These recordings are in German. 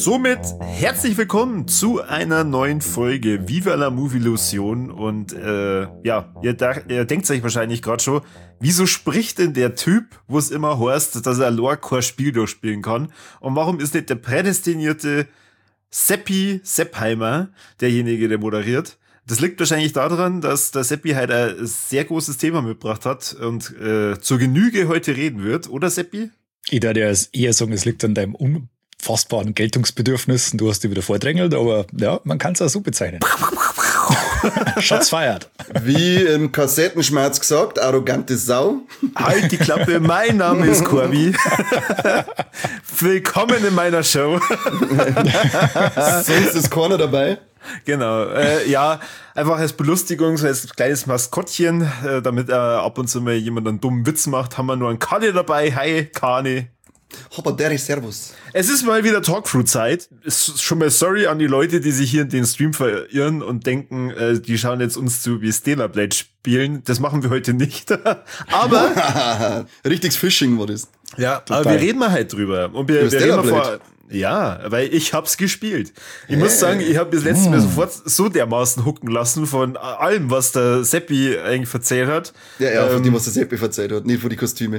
somit herzlich willkommen zu einer neuen Folge Viva la Movie-Illusion. Und ihr denkt euch wahrscheinlich gerade schon, wieso spricht denn der Typ, wo es immer heißt, dass er kein Spiel durchspielen kann? Und warum ist nicht der prädestinierte Seppi Seppheimer derjenige, der moderiert? Das liegt wahrscheinlich daran, dass der Seppi halt ein sehr großes Thema mitgebracht hat und zur Genüge heute reden wird, oder Seppi? Ich würde ja eher sagen, es liegt an deinem unfassbaren Geltungsbedürfnis und du hast dich wieder vordrängelt, aber ja, man kann es auch so bezeichnen. Schatz feiert. Wie im Kassettenschmerz gesagt, arrogante Sau. Halt die Klappe, mein Name ist Corby. Willkommen in meiner Show. Sonst ist keiner dabei. Genau, einfach als Belustigung, so als kleines Maskottchen, damit ab und zu mal jemand einen dummen Witz macht, haben wir nur einen Kane dabei. Hi, Kane. Hoppa, der Servus. Es ist mal wieder Talkthrough-Zeit. Ist schon mal sorry an die Leute, die sich hier in den Stream verirren und denken, die schauen jetzt uns zu, wie Stellar Blade spielen. Das machen wir heute nicht. Aber richtiges Phishing war das. Ja, aber wir reden mal halt drüber. Und wir reden mal ja, weil ich hab's gespielt. Ich muss sagen, ich habe das letzte Mal sofort so dermaßen hucken lassen von allem, was der Seppi eigentlich erzählt hat. Ja, von dem, was der Seppi erzählt hat, nicht von die Kostüme.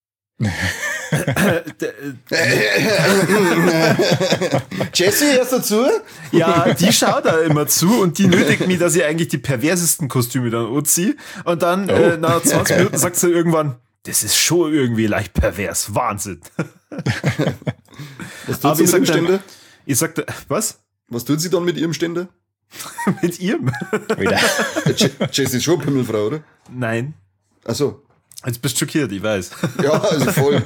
Jessie, hörst du zu? Ja, die schaut da immer zu und die nötigt mich, dass ich eigentlich die perversesten Kostüme dann anziehe. Und dann nach 20 Minuten sagt sie irgendwann, das ist schon irgendwie leicht pervers. Wahnsinn. Was tut sie mit ihrem Ständer? Ich sagte, was? Was tut sie dann mit ihrem Ständer? Mit ihrem? Jessie ist schon eine Pimmelfrau, oder? Nein. Ach so. Jetzt bist du schockiert, ich weiß. Ja, also voll.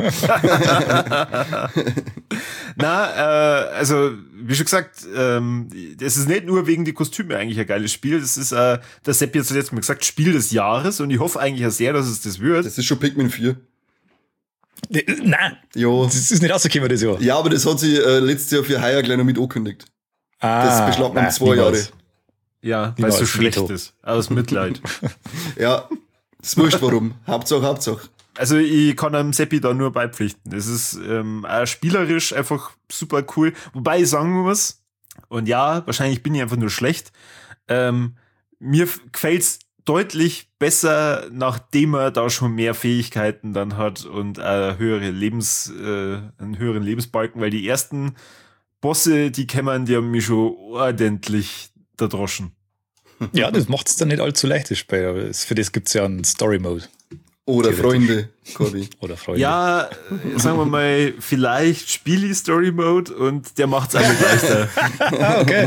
Also, wie schon gesagt, es ist nicht nur wegen die Kostüme eigentlich ein geiles Spiel. Das ist, der Sepp jetzt letztes Mal gesagt, Spiel des Jahres und ich hoffe eigentlich auch sehr, dass es das wird. Das ist schon Pikmin 4. Nein, jo. Das ist nicht rausgekommen das Jahr. Ja, aber das hat sie letztes Jahr für heuer gleich noch mit angekündigt. Das beschlagt man 2 Jahre. Ja, weil es so schlecht ist. Aus Mitleid. Ja, ist wurscht warum. Hauptsache. Also ich kann einem Seppi da nur beipflichten. Es ist auch spielerisch einfach super cool. Wobei ich sagen muss, und ja, wahrscheinlich bin ich einfach nur schlecht, mir gefällt's deutlich besser, nachdem er da schon mehr Fähigkeiten dann hat und einen höheren Lebensbalken, weil die ersten Bosse, die haben mich schon ordentlich erdroschen. Ja, das macht es dann nicht allzu leicht, das Spiel, aber für das gibt es ja einen Story-Mode. Oder Freunde, Corby. Oder Freunde. Ja, sagen wir mal, vielleicht spiele ich Story-Mode und der macht's einfach leichter. Okay.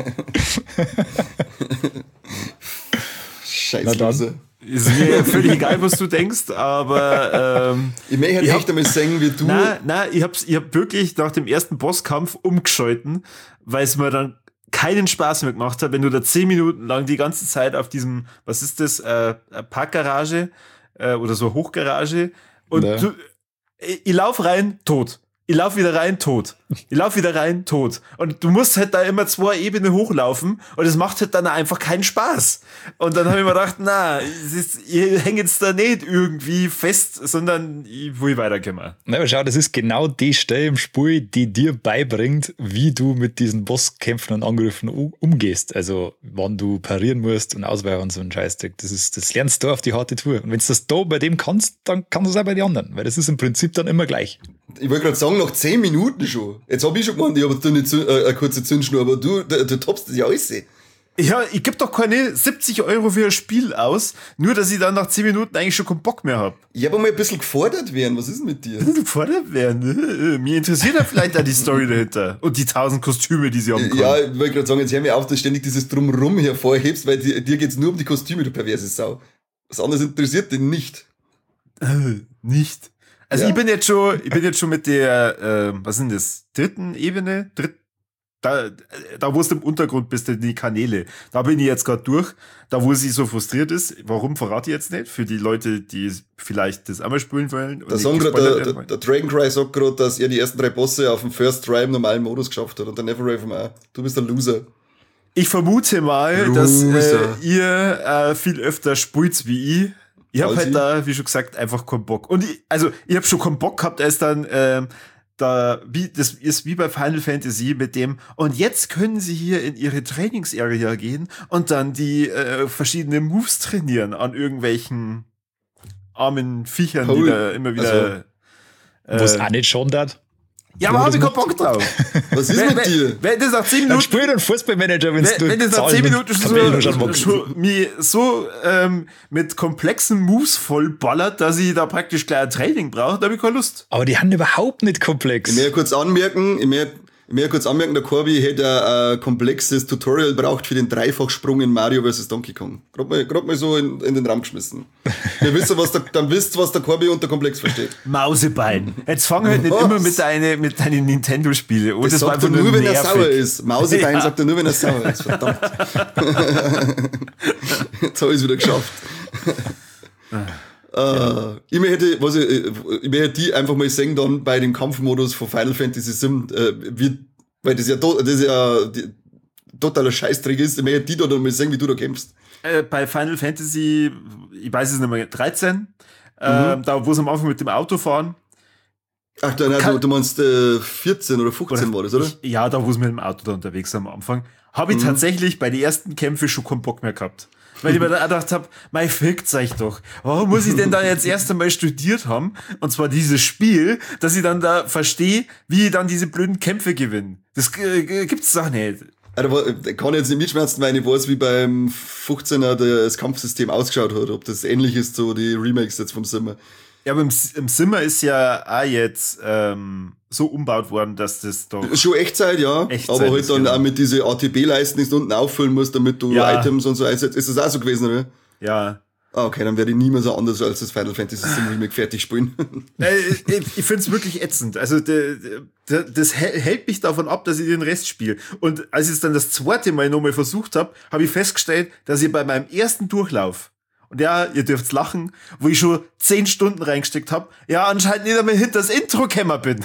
Scheiße. Ist mir völlig egal, was du denkst, aber ich möchte echt einmal sagen, wie du. Nein, ich hab wirklich nach dem ersten Bosskampf umgeschalten, weil es mir dann keinen Spaß mehr gemacht hat, wenn du da 10 Minuten lang die ganze Zeit auf diesem, was ist das, Parkgarage oder so Hochgarage und ich lauf rein, tot. Ich lauf wieder rein, tot. Ich lauf wieder rein, tot. Und du musst halt da immer 2 Ebenen hochlaufen und es macht halt dann einfach keinen Spaß. Und dann habe ich mir gedacht, ihr hängt jetzt da nicht irgendwie fest, sondern ich will weiterkommen. Na, aber schau, das ist genau die Stelle im Spiel, die dir beibringt, wie du mit diesen Bosskämpfen und Angriffen umgehst. Also, wann du parieren musst und ausweichen und so ein Scheißdreck. Das lernst du auf die harte Tour. Und wenn du das da bei dem kannst, dann kannst du es auch bei den anderen. Weil das ist im Prinzip dann immer gleich. Ich wollte gerade sagen, nach 10 Minuten schon. Jetzt habe ich schon gemeint, ich habe da nicht eine kurze Zündschnur, aber du toppst das ja alles. Ja, ich gebe doch keine 70 € für ein Spiel aus, nur dass ich dann nach 10 Minuten eigentlich schon keinen Bock mehr habe. Ich habe mal ein bisschen gefordert werden. Was ist denn mit dir? Gefordert werden? Mir interessiert ja vielleicht auch die Story dahinter und die 1000 Kostüme, die sie haben können. Ja, ich wollte gerade sagen, jetzt hör mir auf, dass du ständig dieses Drumrum hervorhebst, weil dir geht's nur um die Kostüme, du perverse Sau. Was anderes interessiert dich nicht. Nicht? Also ja. Ich bin jetzt schon mit der, was sind das, 3. Ebene? Da wo es im Untergrund bist, die Kanäle. Da bin ich jetzt gerade durch. Da wo sie so frustriert ist. Warum verrate ich jetzt nicht? Für die Leute, die vielleicht das einmal spielen wollen. Da sagen gerade, der Dragoncry sagt gerade, dass er die ersten 3 Bosse auf dem First Try im normalen Modus geschafft hat. Und der Neverraven auch. Du bist ein Loser. Ich vermute mal, dass ihr viel öfter spielt wie ich. Ich habe halt da, wie schon gesagt, einfach keinen Bock. Und ich habe schon keinen Bock gehabt, als dann das ist wie bei Final Fantasy mit dem, und jetzt können sie hier in ihre Trainingsarea gehen und dann die verschiedenen Moves trainieren an irgendwelchen armen Viechern, die da immer wieder... Was auch nicht schon dat. Ja, aber hab ich keinen Bock drauf. Was ist mit dir? Wenn das nach 10 Dann Minuten... spiel den Fußballmanager, Wenn das nach 10 Minuten mich so mit komplexen Moves vollballert, dass ich da praktisch gleich ein Training brauche, da habe ich keine Lust. Aber die haben überhaupt nicht komplex. Ich möchte kurz anmerken, der Corby hätte ein komplexes Tutorial braucht für den Dreifachsprung in Mario vs. Donkey Kong. Gerade mal so in den Raum geschmissen. Ihr wisst, was der Corby unter komplex versteht. Mausebein. Jetzt fang halt nicht immer mit deinen Nintendo-Spielen. Oh, das sagt er nur, wenn er sauer ist. Mausebein sagt er nur, wenn er sauer ist. Verdammt. Jetzt habe ich es wieder geschafft. Ich möchte die einfach mal sehen dann bei dem Kampfmodus von Final Fantasy VII, weil das ja totaler Scheißdreck ist. Ich möchte die da dann mal sehen, wie du da kämpfst. Bei Final Fantasy, ich weiß es nicht mehr, 13, da wo sie am Anfang mit dem Auto fahren. Ach, du meinst 14 oder 15 war das, oder? Ja, da wo sie mit dem Auto da unterwegs sind am Anfang. Habe ich tatsächlich bei den ersten Kämpfen schon keinen Bock mehr gehabt. Weil ich mir da gedacht habe, mei, fickt's euch doch. Warum muss ich denn da jetzt erst einmal studiert haben? Und zwar dieses Spiel, dass ich dann da verstehe, wie ich dann diese blöden Kämpfe gewinne. Das gibt's doch nicht. Also, kann ich jetzt nicht mitschmerzen, weil ich weiß, wie beim 15er das Kampfsystem ausgeschaut hat. Ob das ähnlich ist, so die Remakes jetzt vom Simmer. Ja, aber im Simmer ist ja auch jetzt so umbaut worden, dass das doch... Schon Echtzeit, ja. Echtzeit aber halt dann auch mit diese ATB-Leisten, die du unten auffüllen musst, damit du Items und so einsetzt. Ist das auch so gewesen, oder? Ja. Ah, okay, dann werde ich nie mehr so anders als das Final Fantasy VII Remake fertig spielen. Ich find's wirklich ätzend. Also das hält mich davon ab, dass ich den Rest spiele. Und als ich es dann das zweite Mal nochmal versucht habe ich festgestellt, dass ich bei meinem ersten Durchlauf, und ja, ihr dürft's lachen, wo ich schon 10 Stunden reingesteckt habe, ja, anscheinend nicht einmal hinter das Intro gekommen bin.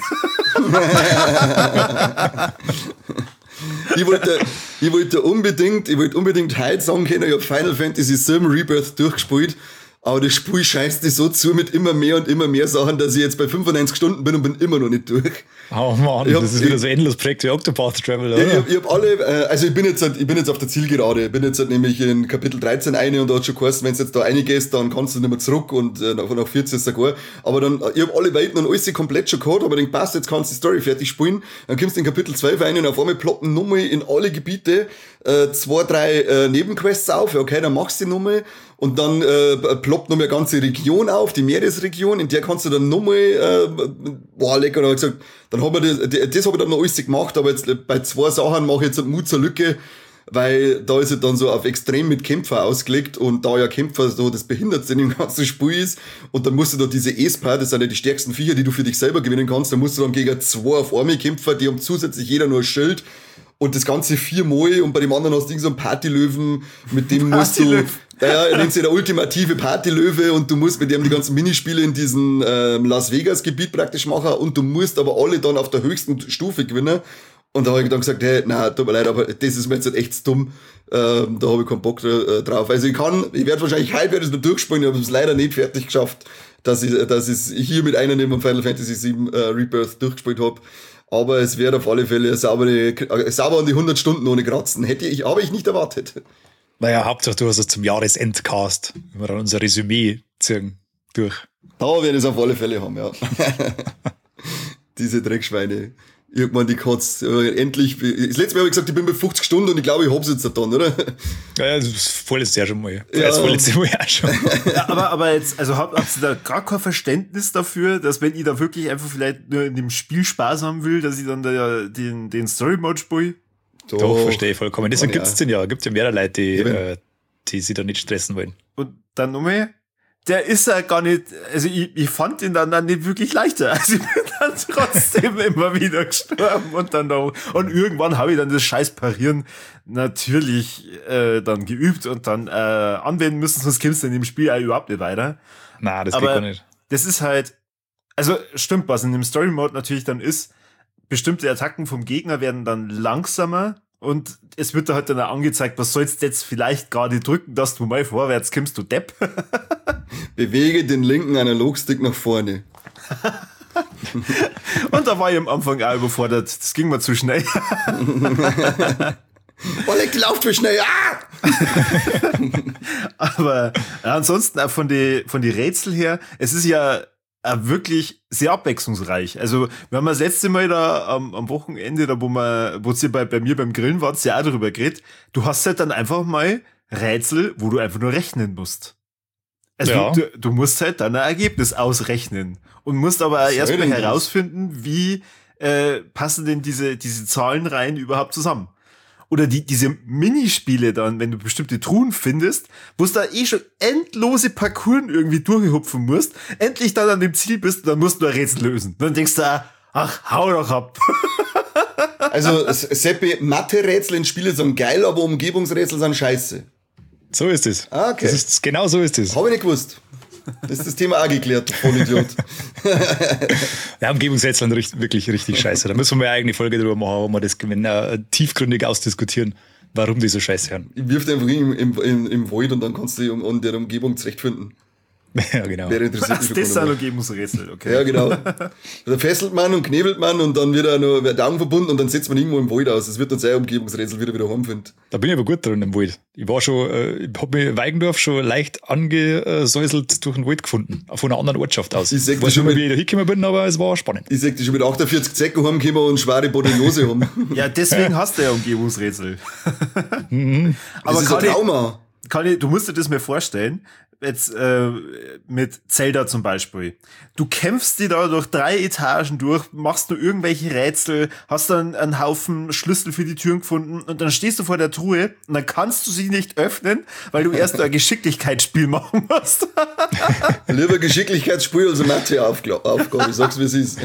Ich wollte unbedingt heute sagen können, ich habe Final Fantasy VII Rebirth durchgespielt, aber das Spiel scheißt dich so zu mit immer mehr und immer mehr Sachen, dass ich jetzt bei 95 Stunden bin und bin immer noch nicht durch. Oh Mann, das ist wieder so ein endloses Projekt wie Octopath Traveler, oder? Ich hab alle, also ich bin jetzt auf der Zielgerade, ich bin jetzt nämlich in Kapitel 13 eine und da hat schon geheißen, wenn du jetzt da reingehst, dann kannst du nicht mehr zurück und nach 14 ist sogar. Aber dann, ich hab alle Welten und alles komplett schon gehabt, aber dann passt, jetzt kannst du die Story fertig spielen, dann kommst du in Kapitel 12 rein und auf einmal ploppen nochmal in alle Gebiete 2, 3 Nebenquests auf, okay, dann machst du die nochmal. Und dann ploppt noch eine ganze Region auf, die Meeresregion, in der kannst du dann nochmal, lecker, dann hab ich gesagt, dann hab ich das habe ich dann noch alles gemacht, aber jetzt bei 2 Sachen mache ich jetzt Mut zur Lücke, weil da ist es dann so auf extrem mit Kämpfer ausgelegt und da ja Kämpfer so das Behindertste in dem ganzen Spiel ist und dann musst du da diese Esper, das sind ja die stärksten Viecher, die du für dich selber gewinnen kannst, dann musst du dann gegen 2 auf Arme Kämpfer, die haben zusätzlich jeder nur ein Schild und das Ganze 4-mal und bei dem anderen hast du so einen Partylöwen, mit dem musst du... Ja, nennt sich der ultimative Partylöwe und du musst mit dem die ganzen Minispiele in diesem Las Vegas Gebiet praktisch machen und du musst aber alle dann auf der höchsten Stufe gewinnen. Und da habe ich dann gesagt, hey, nein, tut mir leid, aber das ist mir jetzt echt dumm. Da habe ich keinen Bock drauf. Also ich werde wahrscheinlich heute noch durchspielen, ich habe es leider nicht fertig geschafft, dass ich hier mit einer neben Final Fantasy VII Rebirth durchgespielt habe. Aber es wäre auf alle Fälle sauber an die 100 Stunden ohne Kratzen. Habe ich nicht erwartet. Naja, Hauptsache du hast es zum Jahresendcast, wenn wir dann unser Resümee ziehen durch. Da werde ich es auf alle Fälle haben, ja. Diese Dreckschweine. Irgendwann die Katz, endlich, das letzte Mal habe ich gesagt, ich bin bei 50 Stunden und ich glaube, ich hab's jetzt dann, oder? Ja, das vorletzte Jahr schon mal. Ja. Das vorletzte Mal auch schon. Ja, aber jetzt, also habt ihr da gar kein Verständnis dafür, dass wenn ich da wirklich einfach vielleicht nur in dem Spiel Spaß haben will, dass ich dann da den Story-Mode spiele? Doch, verstehe ich vollkommen. Deswegen gibt's den ja. Gibt's ja mehrere Leute, die sich da nicht stressen wollen. Und dann nochmal, der ist ja gar nicht, also ich fand ihn dann nicht wirklich leichter. Also ich bin dann trotzdem immer wieder gestorben und dann noch, und irgendwann habe ich dann das scheiß Parieren natürlich dann geübt und dann anwenden müssen, sonst kommst du in dem Spiel auch überhaupt nicht weiter. Nein, das geht gar nicht. Das ist halt, also stimmt, was in dem Story-Mode natürlich dann ist, bestimmte Attacken vom Gegner werden dann langsamer und es wird da halt dann auch angezeigt, was sollst du jetzt vielleicht gerade drücken, dass du mal vorwärts kommst, du Depp. Bewege den linken Analogstick nach vorne. Und da war ich am Anfang auch überfordert. Das ging mir zu schnell. Oh, leg die Lauftür schnell. Ah! Aber ansonsten auch von die Rätsel her, es ist ja wirklich sehr abwechslungsreich. Also, wir haben das letzte Mal da am Wochenende, da wo ihr bei mir beim Grillen wart, ja auch darüber geredet. Du hast halt dann einfach mal Rätsel, wo du einfach nur rechnen musst. Also, Ja. du musst halt dann ein Ergebnis ausrechnen und musst aber Was erstmal soll denn das? herausfinden, wie passen denn diese Zahlenreihen überhaupt zusammen. Oder diese Minispiele dann, wenn du bestimmte Truhen findest, wo du da schon endlose Parcours irgendwie durchhupfen musst, endlich dann an dem Ziel bist, dann musst du ein Rätsel lösen. Dann denkst du, ach, hau doch ab. Also, Seppi, Mathe-Rätsel in Spiele sind geil, aber Umgebungsrätsel sind scheiße. So ist es. Ah, okay. Genau so ist es. Habe ich nicht gewusst. Das ist das Thema auch geklärt, du Vollidiot. Ja, Umgebungsrätsel sind wirklich richtig scheiße. Da müssen wir eine eigene Folge drüber machen, wo wir das tiefgründig ausdiskutieren, warum die so scheiße hören. Ich wirf dir einfach im Wald und dann kannst du dich an der Umgebung zurechtfinden. Ja, genau. Wäre interessiert mich Das schon sind mal. Umgebungsrätsel, okay. Ja, genau. Da fesselt man und knebelt man und dann wird er noch der Augen verbunden und dann setzt man irgendwo im Wald aus. Das wird dann sein Umgebungsrätsel wieder heimfindet. Da bin ich aber gut drin im Wald. Ich war schon, ich habe mir Weigendorf schon leicht angesäuselt durch den Wald gefunden. Von einer anderen Ortschaft aus. Ich sag Ich dir weiß schon nicht mehr, mal- wie ich da hingekommen bin, aber es war spannend. Ich sag dir schon mit 48 Zecken heimgekommen und schwere Borreliose haben. Ja, deswegen hast du ja Umgebungsrätsel. Das Aber ist ein Trauma. du musst dir das mir vorstellen, jetzt mit Zelda zum Beispiel. Du kämpfst die da durch 3 Etagen durch, machst nur irgendwelche Rätsel, hast dann einen Haufen Schlüssel für die Türen gefunden und dann stehst du vor der Truhe und dann kannst du sie nicht öffnen, weil du erst ein Geschicklichkeitsspiel machen musst. Lieber Geschicklichkeitsspiel als eine Mathe-Aufgabe. Ich sag's, wie es ist.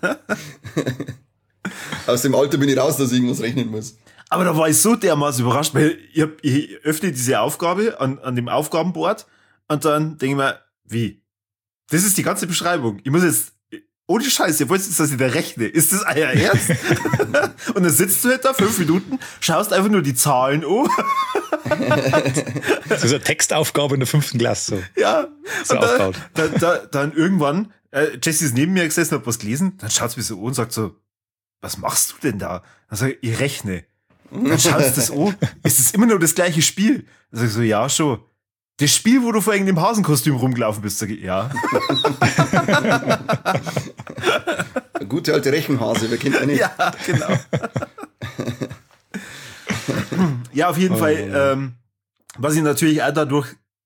Aus dem Alter bin ich raus, dass ich irgendwas rechnen muss. Aber da war ich so dermaßen überrascht, weil ich öffne diese Aufgabe an dem Aufgabenboard und dann denke ich mir, wie? Das ist die ganze Beschreibung. Ich muss jetzt, ohne Scheiß, ihr wollt jetzt, dass ich da rechne. Ist das euer Ernst? Und dann sitzt du halt da 5 Minuten, schaust einfach nur die Zahlen an. Das ist eine Textaufgabe in der 5. Klasse. So. Ja. So Und aufgebaut. dann irgendwann, Jesse ist neben mir gesessen, hat was gelesen, dann schaut mich so an und sagt so, was machst du denn da? Dann sag ich, ich rechne. Dann schaust du das an, ist es immer nur das gleiche Spiel? Dann sag ich so, ja, schon. Das Spiel, wo du vorhin in dem Hasenkostüm rumgelaufen bist, sag ich, ja. Der gute alte Rechenhase, wer kennt ihn nicht? Ja, genau. Ja, auf jeden Fall, was ich natürlich auch dadurch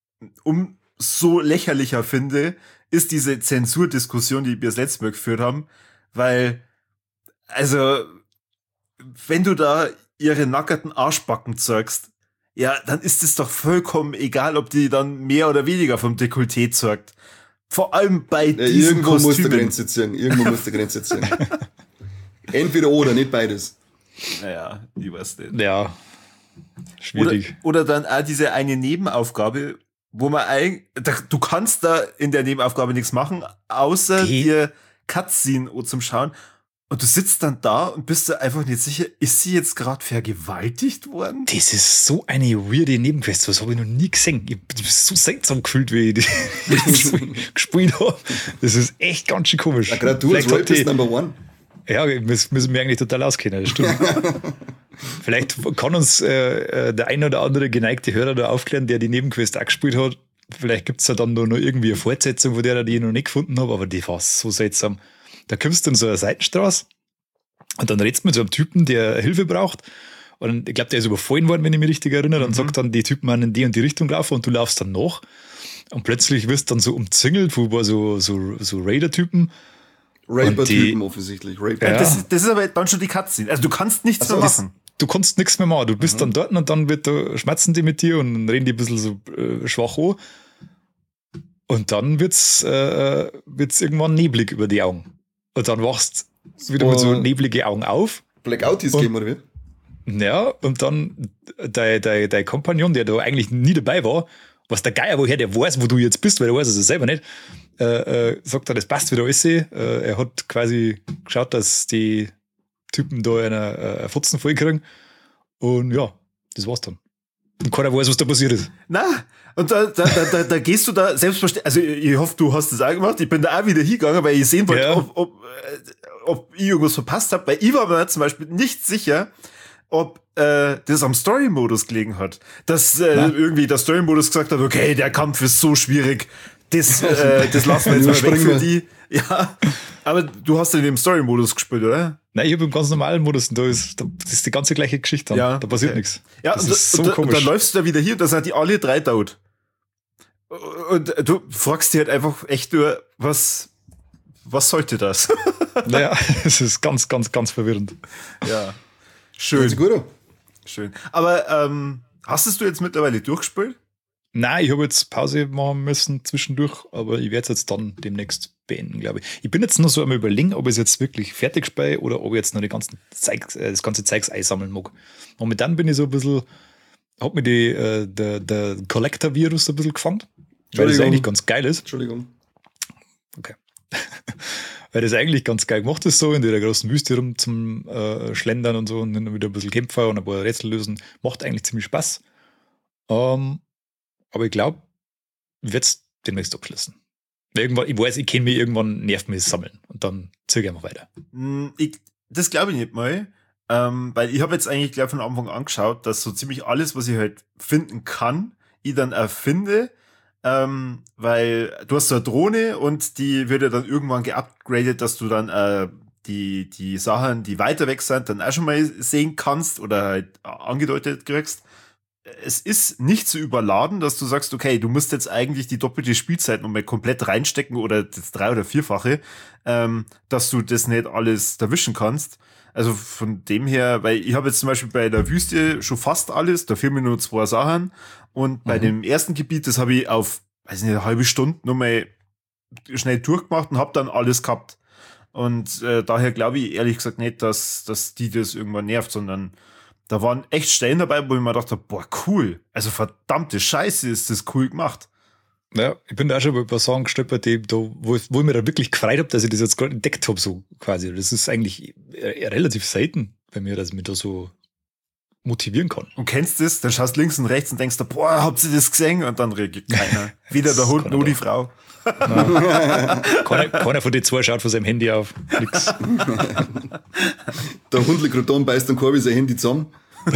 umso lächerlicher finde, ist diese Zensurdiskussion, die wir das letzte Mal geführt haben, weil, also, wenn du da ihre nackerten Arschbacken zeigst, ja, dann ist es doch vollkommen egal, ob die dann mehr oder weniger vom Dekolleté zeugt. Vor allem bei Ja, diesen irgendwo muss die Kostümen. Grenze ziehen. Irgendwo muss die Grenze ziehen. Entweder oder, nicht beides. Naja, ich weiß nicht. Ja, Oder, schwierig. oder dann auch diese eine Nebenaufgabe, wo man du kannst da in der Nebenaufgabe nichts machen, außer Die- dir Cutscene zum Schauen. Und du sitzt dann da und bist dir einfach nicht sicher, ist sie jetzt gerade vergewaltigt worden? Das ist so eine weirde Nebenquest, das habe ich noch nie gesehen. Ich bin so seltsam gefühlt, wie ich das gespielt habe. Das ist echt ganz schön komisch. Ja, gerade du als Vielleicht Rapist hat die- Number One. Ja, müssen wir eigentlich total auskennen, das stimmt. Vielleicht kann uns der ein oder andere geneigte Hörer da aufklären, der die Nebenquest auch gespielt hat. Vielleicht gibt es ja dann noch irgendwie eine Fortsetzung, von der ich noch nicht gefunden habe, aber die war so seltsam. Da kommst du in so eine Seitenstraße und dann redst du mit so einem Typen, der Hilfe braucht. Und ich glaube, der ist überfallen worden, wenn ich mich richtig erinnere. Und sagt dann, die Typen waren in die und die Richtung laufen und du laufst dann nach. Und plötzlich wirst du dann so umzingelt von so Raider-Typen. Raper-Typen offensichtlich. Raper. Ja. Das ist aber dann schon die Cutscene. Also du kannst nichts mehr machen. Du kannst nichts mehr machen. Du bist dann dort und dann schmerzen die mit dir und reden die ein bisschen so schwach an. Und dann wird's irgendwann neblig über die Augen. Und dann wachst du wieder mit so neblige Augen auf. Blackout-Game, oder wie? Ja, und dann dein Kompagnon, der da eigentlich nie dabei war, was der Geier woher, der weiß, wo du jetzt bist, weil der weiß es selber nicht, sagt er, das passt wieder alles. Er hat quasi geschaut, dass die Typen da eine Fotzen voll kriegen. Und ja, das war's dann. Und keiner weiß, was da passiert ist. Na, und da gehst du da selbstverständlich, also ich hoffe, du hast das auch gemacht, ich bin da auch wieder hingegangen, weil ich sehen wollte, Ja. ob ich irgendwas verpasst habe, weil ich war mir zum Beispiel nicht sicher, ob das am Story-Modus gelegen hat. Dass irgendwie der Story-Modus gesagt hat, okay, der Kampf ist so schwierig, das lassen wir jetzt mal weg für die. Ja, aber du hast in dem Story-Modus gespielt, oder? Nein, ich habe im ganz normalen Modus und das ist die ganze gleiche Geschichte. Ja, Da passiert okay. nichts. Ja, das und, ist so und komisch. dann läufst du da wieder hier, da sind die alle 3 tot. Und du fragst dir halt einfach echt nur, was sollte das? Naja, es ist ganz, ganz, ganz verwirrend. Ja. Schön. Schön, Gut. schön. Aber hast es du jetzt mittlerweile durchgespielt? Nein, ich habe jetzt Pause machen müssen zwischendurch, aber ich werde es jetzt dann demnächst beenden, glaube ich. Ich bin jetzt noch so am Überlegen, ob ich es jetzt wirklich fertig spiele oder ob ich jetzt noch das ganze Zeugs einsammeln mag. Momentan bin ich so ein bisschen, hat mir der Collector-Virus ein bisschen gefangen, weil das eigentlich ganz geil ist. Entschuldigung. Okay. Weil das eigentlich ganz geil gemacht ist, so in der großen Wüste rum zum Schlendern und so und dann wieder ein bisschen Kämpfer und ein paar Rätsel lösen. Macht eigentlich ziemlich Spaß. Aber ich glaube, ich werde es demnächst abschließen. Irgendwann, ich weiß, ich kenne mich, irgendwann nervt mich das Sammeln und dann zögere ich einfach weiter. Das glaube ich nicht mal. Weil ich habe jetzt eigentlich gleich von Anfang an geschaut, dass so ziemlich alles, was ich halt finden kann, ich dann erfinde. Weil du hast so eine Drohne und die wird ja dann irgendwann geupgradet, dass du dann die Sachen, die weiter weg sind, dann auch schon mal sehen kannst oder halt angedeutet kriegst. Es ist nicht so überladen, dass du sagst, okay, du musst jetzt eigentlich die doppelte Spielzeit nochmal komplett reinstecken oder das 3- oder 4-fache, dass du das nicht alles erwischen kannst. Also von dem her, weil ich habe jetzt zum Beispiel bei der Wüste schon fast alles, da fehlen mir nur 2 Sachen. Und bei dem ersten Gebiet, das habe ich auf, weiß nicht, eine halbe Stunde nochmal schnell durchgemacht und habe dann alles gehabt. Und daher glaube ich ehrlich gesagt nicht, dass die das irgendwann nervt, sondern da waren echt Stellen dabei, wo ich mir dachte, boah, cool. Also verdammte Scheiße ist das cool gemacht. Ja, ich bin da auch schon bei ein paar Sachen gestolpert, wo ich mir da wirklich gefreut habe, dass ich das jetzt gerade entdeckt habe, so quasi. Das ist eigentlich relativ selten bei mir, dass ich mich da so motivieren kann. Und kennst das, dann schaust links und rechts und denkst dir, boah, habt ihr das gesehen? Und dann reagiert keiner. Weder der Hund noch die Frau. Keiner von den 2 schaut von seinem Handy auf. Nix. Der Hund liegt gerade da und beißt dann Korbi sein Handy zusammen.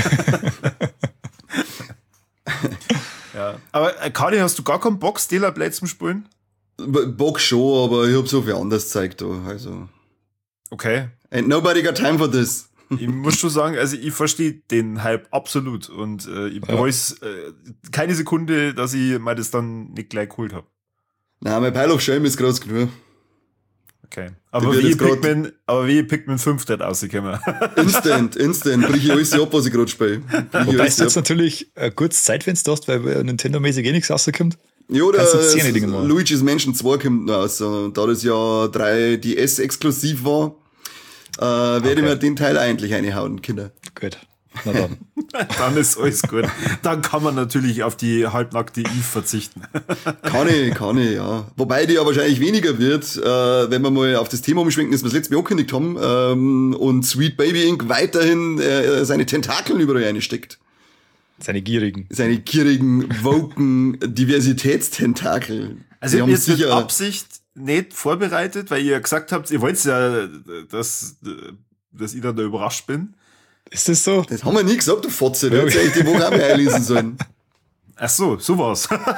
Ja. Aber Kali, hast du gar keinen Bock, Stellar Blade zum Spielen? Bock schon, aber ich hab so viel anderes gezeigt da. Also. Okay. Ain't nobody got time for this. Ich muss schon sagen, also ich verstehe den Hype absolut und ich bereue es keine Sekunde, dass ich mal das dann nicht gleich geholt habe. Nein, mein Pile of Shame ist groß genug. Okay. Aber wie Pikmin 5 nicht rausgekommen. Instant. Brich ich alles ab, was ich gerade spiele. Wobei du jetzt natürlich ein kurzes Zeitfenster hast, weil Nintendo-mäßig eh nichts rauskommt. Ja, Kannst du 10 Dinge machen. Luigi's Mansion 2 kommt noch raus. Und da das ja 3DS exklusiv war, werde ich mir den Teil eigentlich reinhauen, Kinder. Gut. Na dann. Dann ist alles gut. Dann kann man natürlich auf die halbnackte Eve verzichten. Kann ich, ja. Wobei die ja wahrscheinlich weniger wird, wenn wir mal auf das Thema umschwenken, das wir das letzte Mal angekündigt haben, und Sweet Baby Inc. weiterhin seine Tentakeln überall reinsteckt. Seine gierigen, woken Diversitätstentakel. Also ich habe jetzt mit Absicht nicht vorbereitet, weil ihr gesagt habt, ihr wollt ja, dass ich dann da überrascht bin. Ist das so? Das haben wir nie gesagt, du Fotze. Du hättest eigentlich die Woche auch mal einlesen sollen. Ach so war's. Dann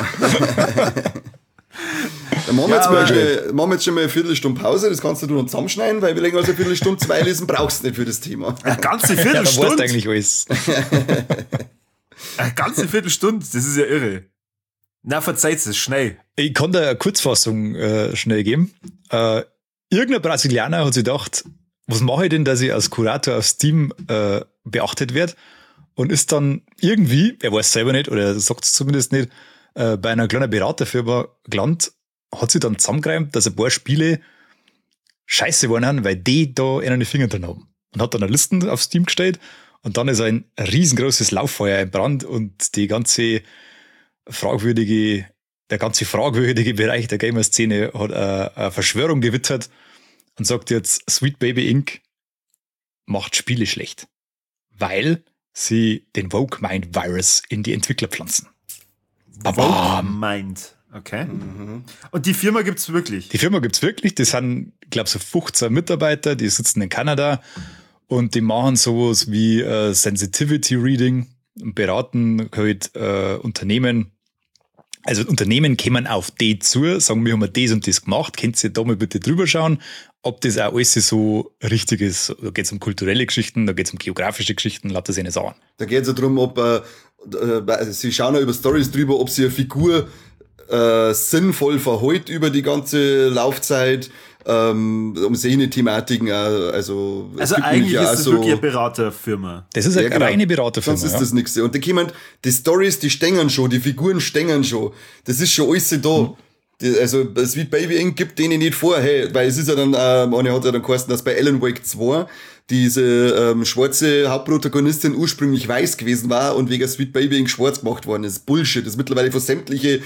machen wir jetzt schon mal eine Viertelstunde Pause, das kannst du noch zusammenschneiden, weil wir länger als eine Viertelstunde 2 lesen brauchst du nicht für das Thema. Eine ganze Ja, da Viertelstunde? weißt du eigentlich alles. Eine ganze Viertelstunde? Das ist ja irre. Na, verzeiht es, schnell. Ich kann da eine Kurzfassung schnell geben. Irgendein Brasilianer hat sich gedacht, was mache ich denn, dass ich als Kurator auf Steam beachtet werde? Und ist dann irgendwie, er weiß es selber nicht, oder er sagt es zumindest nicht, bei einer kleinen Beraterfirma gelandet, hat sich dann zusammengereimt, dass ein paar Spiele scheiße waren, weil die da einen Finger drin haben. Und hat dann eine Liste auf Steam gestellt und dann ist ein riesengroßes Lauffeuer entbrannt und der ganze fragwürdige Bereich der Gamer-Szene hat eine Verschwörung gewittert und sagt jetzt, Sweet Baby Inc. macht Spiele schlecht. Weil sie den Vogue Mind Virus in die Entwickler pflanzen. Vogue Mind. Okay. Und die Firma gibt's wirklich? Die Firma gibt's wirklich. Die sind, ich glaube, so 15 Mitarbeiter, die sitzen in Kanada und die machen sowas wie Sensitivity Reading und beraten halt Unternehmen. Also Unternehmen kommen auf die zu, sagen, wir haben das und das gemacht, könnt ihr da mal bitte drüber schauen, ob das auch alles so richtig ist. Da geht es um kulturelle Geschichten, da geht es um geografische Geschichten, lasst das ihnen sagen. Da geht es ja darum, ob sie schauen ja über Stories drüber, ob sie eine Figur sinnvoll verhält über die ganze Laufzeit, um solche Thematiken, also eigentlich ist es wirklich eine Beraterfirma. Das ist eine reine Beraterfirma. Sonst ist das nichts. Und die Stories, die stängen schon, die Figuren stängen schon. Das ist schon alles da. Also Sweet Baby Inc. gibt denen nicht vor, hey, weil es ist ja dann, man hat ja dann geheißen, dass bei Alan Wake 2 diese schwarze Hauptprotagonistin ursprünglich weiß gewesen war und wegen Sweet Baby Inc. schwarz gemacht worden ist. Bullshit. Das ist mittlerweile von sämtliche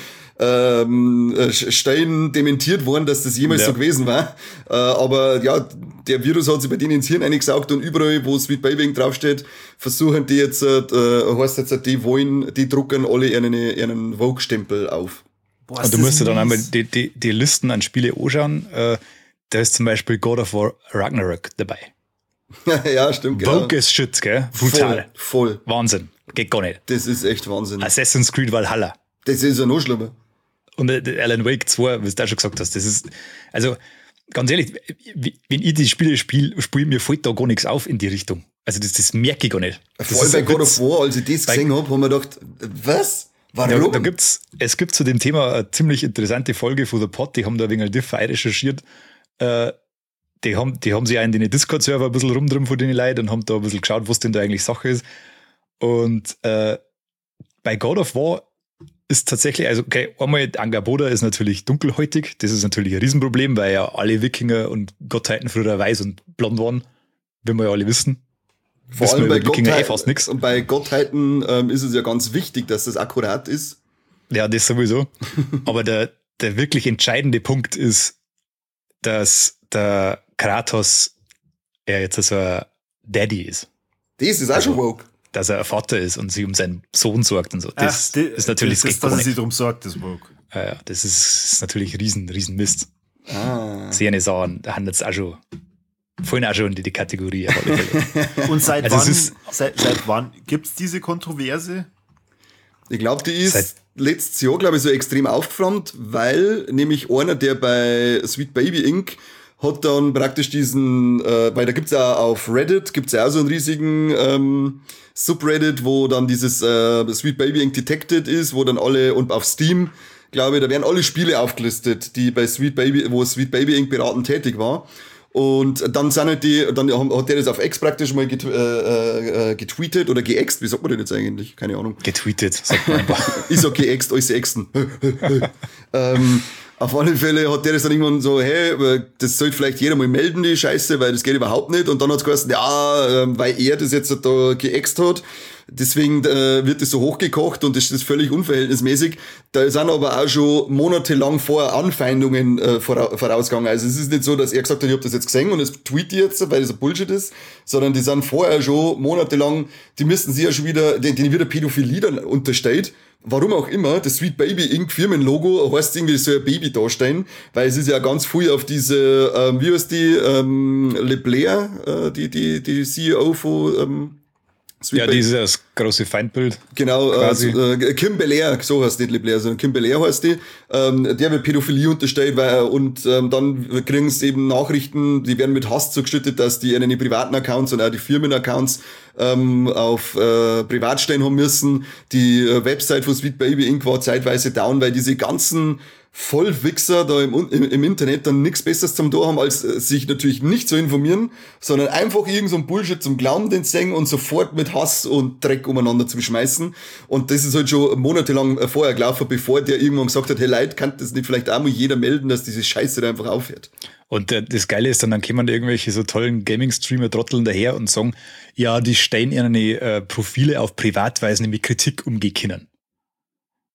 Stellen dementiert worden, dass das jemals so gewesen war. Aber ja, der Virus hat sich bei denen ins Hirn eingesaugt und überall, wo Sweet Baby Inc. draufsteht, versuchen die jetzt, heißt jetzt, die drucken alle ihren Vogue-Stempel auf. Boah, und du musst dir dann einmal die Listen an Spiele anschauen. Da ist zum Beispiel God of War Ragnarok dabei. Ja, stimmt. Vogue ist Shit, gell? Brutal. Voll. Wahnsinn. Geht gar nicht. Das ist echt Wahnsinn. Assassin's Creed Valhalla. Das ist ja noch schlimmer. Und Alan Wake 2, was du auch schon gesagt hast, das ist, also ganz ehrlich, wenn ich die Spiele spiele, mir fällt da gar nichts auf in die Richtung. Also das merke ich gar nicht. Vor allem bei God of War, als ich das gesehen habe, haben wir gedacht, was? Warum? Es gibt zu dem Thema eine ziemlich interessante Folge von The Pod, die haben da wegen Diff recherchiert. Die haben sich auch in den Discord-Server ein bisschen rumdrum von den Leuten und haben da ein bisschen geschaut, was denn da eigentlich Sache ist. Und bei God of War ist tatsächlich, also okay, einmal Angerboda ist natürlich dunkelhäutig, das ist natürlich ein Riesenproblem, weil ja alle Wikinger und Gottheiten früher weiß und blond waren, wie wir ja alle wissen. Vor allem bei Gottheiten, und bei Gottheiten ist es ja ganz wichtig, dass das akkurat ist. Ja, das sowieso. Aber der wirklich entscheidende Punkt ist, dass der Kratos jetzt so ein Daddy ist. Das ist auch schon woke. Dass er ein Vater ist und sich um seinen Sohn sorgt und so. Das ist natürlich das, dass er sich darum sorgt, das woke. Ja, das ist natürlich riesen Mist. Seine Sachen, da haben jetzt auch schon fallen auch schon in die Kategorie. Und seit wann gibt's diese Kontroverse? Ich glaube, die ist letztes Jahr, glaube ich, so extrem aufgeflammt, weil nämlich einer, der bei Sweet Baby Inc. hat dann praktisch diesen, weil da gibt's ja auf Reddit, gibt's ja auch so einen riesigen Subreddit, wo dann dieses Sweet Baby Inc. Detected ist, wo dann alle, und auf Steam, glaube ich, da werden alle Spiele aufgelistet, die bei wo Sweet Baby Inc. beratend tätig war. Und dann sind halt dann hat der das auf X praktisch mal getweetet oder geäxt, wie sagt man denn jetzt eigentlich? Keine Ahnung. Getweetet, sagt man einfach. Ich sag geäxt, alles äxten. Auf alle Fälle hat der das dann irgendwann so, hey, das sollte vielleicht jeder mal melden, die Scheiße, weil das geht überhaupt nicht. Und dann hat's geheißen, ja, weil er das jetzt da geäxt hat, deswegen wird das so hochgekocht und das ist völlig unverhältnismäßig. Da sind aber auch schon monatelang vorher Anfeindungen vorausgegangen. Also es ist nicht so, dass er gesagt hat, ich hab das jetzt gesehen und jetzt tweet jetzt, weil das ein Bullshit ist, sondern die sind vorher schon monatelang, die müssten sie ja schon wieder, denen wieder Pädophilie dann unterstellt. Warum auch immer, das Sweet Baby Inc. Firmenlogo heißt irgendwie so ein Baby darstellen, weil es ist ja ganz viel auf diese, wie heißt die, LeBlair, die CEO von, Sweet Baby. Die ist das große Feindbild. Genau, Kim Belair, so heißt nicht LeBlair, sondern Kim Belair heißt die. Der wird Pädophilie unterstellt, dann kriegen sie eben Nachrichten, die werden mit Hass zugeschüttet, dass die ihre privaten Accounts und auch die Firmenaccounts auf privat stellen haben müssen. Die Website von Sweet Baby Inc. war zeitweise down, weil diese ganzen Vollwichser da im Internet dann nichts Besseres zum Tor haben, als sich natürlich nicht zu informieren, sondern einfach irgend so ein Bullshit zum Glauben den singen und sofort mit Hass und Dreck umeinander zu schmeißen. Und das ist halt schon monatelang vorher gelaufen, bevor der irgendwann gesagt hat, hey Leute, kann das nicht vielleicht auch mal jeder melden, dass diese Scheiße da einfach aufhört. Und das Geile ist dann kommen irgendwelche so tollen Gaming-Streamer trotteln daher und sagen, ja, die stellen ihre Profile auf Privatweisen mit Kritik umgehen können.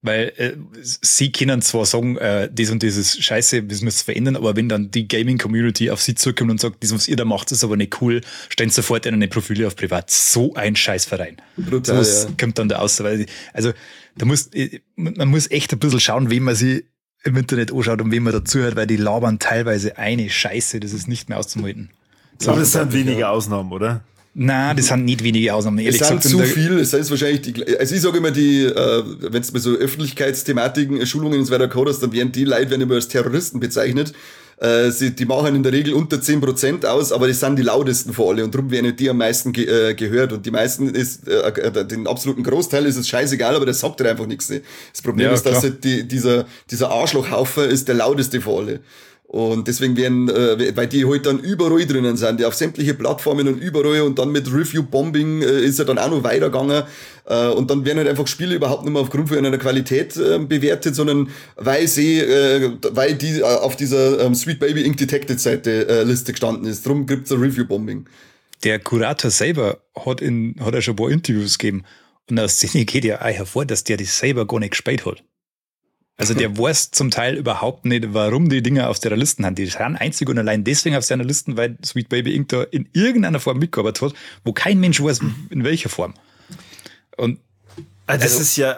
Weil sie können zwar sagen, das und das ist scheiße, das müsst ihr verändern, aber wenn dann die Gaming-Community auf sie zukommt und sagt, das, was ihr da macht, ist aber nicht cool, stellen sie sofort in eine Profile auf privat. So ein Scheißverein. Brutal, so kommt dann da aus. Also man muss echt ein bisschen schauen, wem man sie im Internet anschaut und wem man dazuhört, weil die labern teilweise eine Scheiße, das ist nicht mehr auszuhalten. So, aber das sind wenige Ausnahmen, oder? Nein, das sind nicht wenige Ausnahmen. Ehrlich gesagt, zu viel. Es ist wahrscheinlich also ich sage immer, wenn es bei so Öffentlichkeitsthematiken, Schulungen und so weiter gehört hast, dann werden die Leute immer als Terroristen bezeichnet. Die machen in der Regel unter 10% aus, aber das sind die lautesten von alle und darum werden die am meisten gehört und die meisten den absoluten Großteil ist es scheißegal, aber das sagt halt einfach nichts. Ne? Das Problem ist, dass halt dieser Arschlochhaufen ist der lauteste von alle. Und deswegen weil die halt dann überall drinnen sind, die auf sämtliche Plattformen und überall und dann mit Review-Bombing ist er dann auch noch weitergegangen. Und dann werden halt einfach Spiele überhaupt nicht mehr aufgrund von einer Qualität bewertet, sondern weil die auf dieser Sweet Baby Inc. Detected Seite Liste gestanden ist. Drum gibt's ein Review-Bombing. Der Kurator selber hat ja schon ein paar Interviews gegeben und aus denen geht ja auch hervor, dass der das selber gar nicht gespielt hat. Also der weiß zum Teil überhaupt nicht, warum die Dinger auf der Liste haben. Die sind einzig und allein deswegen auf seiner Liste, weil Sweet Baby Inc. da in irgendeiner Form mitgearbeitet hat, wo kein Mensch weiß, in welcher Form. Und das ist ja,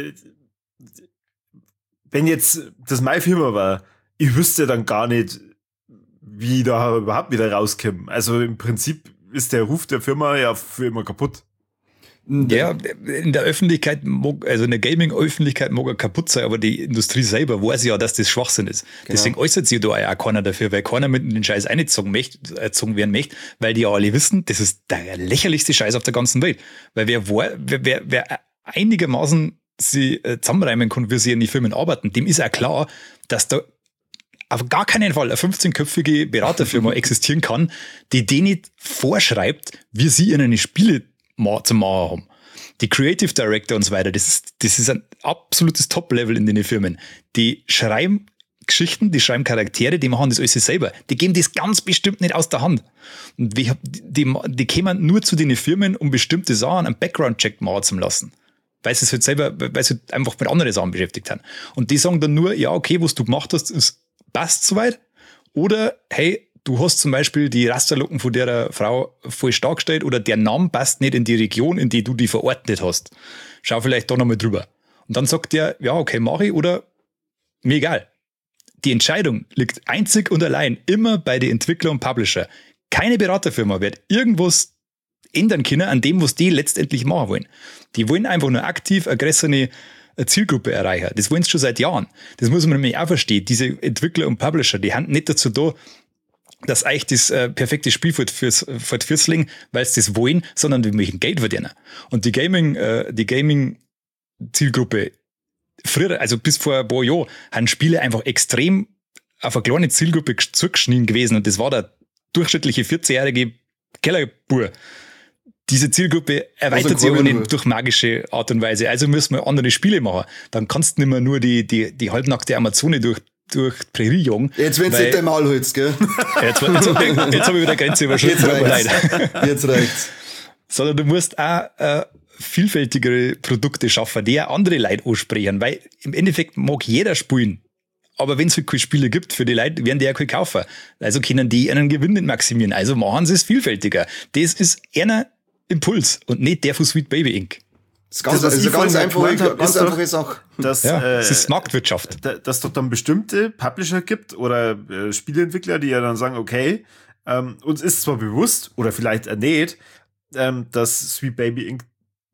wenn jetzt das meine Firma war, ich wüsste dann gar nicht, wie da überhaupt wieder rauskommen. Also im Prinzip ist der Ruf der Firma ja für immer kaputt. Ja, in der Öffentlichkeit, also in der Gaming-Öffentlichkeit mag er kaputt sein, aber die Industrie selber weiß ja, dass das Schwachsinn ist. Genau. Deswegen äußert sich da auch keiner dafür, weil keiner mit den Scheiß eingezogen werden möchte, weil die ja alle wissen, das ist der lächerlichste Scheiß auf der ganzen Welt. Weil wer einigermaßen sie zusammenreimen kann, wie sie in die Firmen arbeiten, dem ist auch klar, dass da auf gar keinen Fall eine 15-köpfige Beraterfirma existieren kann, die denen vorschreibt, wie sie ihre Spiele zu machen haben. Die Creative Director und so weiter, das ist ein absolutes Top-Level in den Firmen. Die schreiben Geschichten, die schreiben Charaktere, die machen das alles selber. Die geben das ganz bestimmt nicht aus der Hand. Und die kommen nur zu den Firmen, um bestimmte Sachen einen Background-Check machen zu lassen. Weil sie halt selber, weil sie halt einfach mit anderen Sachen beschäftigt haben. Und die sagen dann nur, ja, okay, was du gemacht hast, passt soweit. Oder, hey, du hast zum Beispiel die Rasterlocken von der Frau voll stark gestellt oder der Name passt nicht in die Region, in die du die verordnet hast. Schau vielleicht da nochmal drüber. Und dann sagt der, ja, okay, mach ich oder mir egal. Die Entscheidung liegt einzig und allein immer bei den Entwickler und Publisher. Keine Beraterfirma wird irgendwas ändern können an dem, was die letztendlich machen wollen. Die wollen einfach nur aktiv aggressive Zielgruppe erreichen. Das wollen sie schon seit Jahren. Das muss man nämlich auch verstehen. Diese Entwickler und Publisher, die haben nicht dazu da, dass eigentlich das perfekte Spiel fürs Fürsling, weil sie das wollen, sondern die möchten Geld verdienen. Und die Gaming-Zielgruppe, früher, also bis vor ein paar Jahren, haben Spiele einfach extrem auf eine kleine Zielgruppe zugeschnitten gewesen und das war der durchschnittliche 14-jährige Kellerbur. Diese Zielgruppe erweitert sich aber nicht durch magische Art und Weise. Also müssen wir andere Spiele machen. Dann kannst du nicht mehr nur die halbnackte Amazone durch Prärie jagen. Jetzt, wenn du nicht dein Maul holst, gell? Jetzt habe ich wieder Grenze überschritten. Jetzt reicht's. Sondern du musst auch vielfältigere Produkte schaffen, die auch andere Leute ansprechen, weil im Endeffekt mag jeder spielen. Aber wenn es halt keine Spiele gibt für die Leute, werden die ja keine kaufen. Also können die einen Gewinn nicht maximieren. Also machen sie es vielfältiger. Das ist einer Impuls und nicht der von Sweet Baby Inc. Das ist eine ganz einfache Sache. Das ist Marktwirtschaft. Dass es doch dann bestimmte Publisher gibt oder Spieleentwickler, die ja dann sagen, okay, uns ist zwar bewusst oder vielleicht nicht, dass Sweet Baby Inc.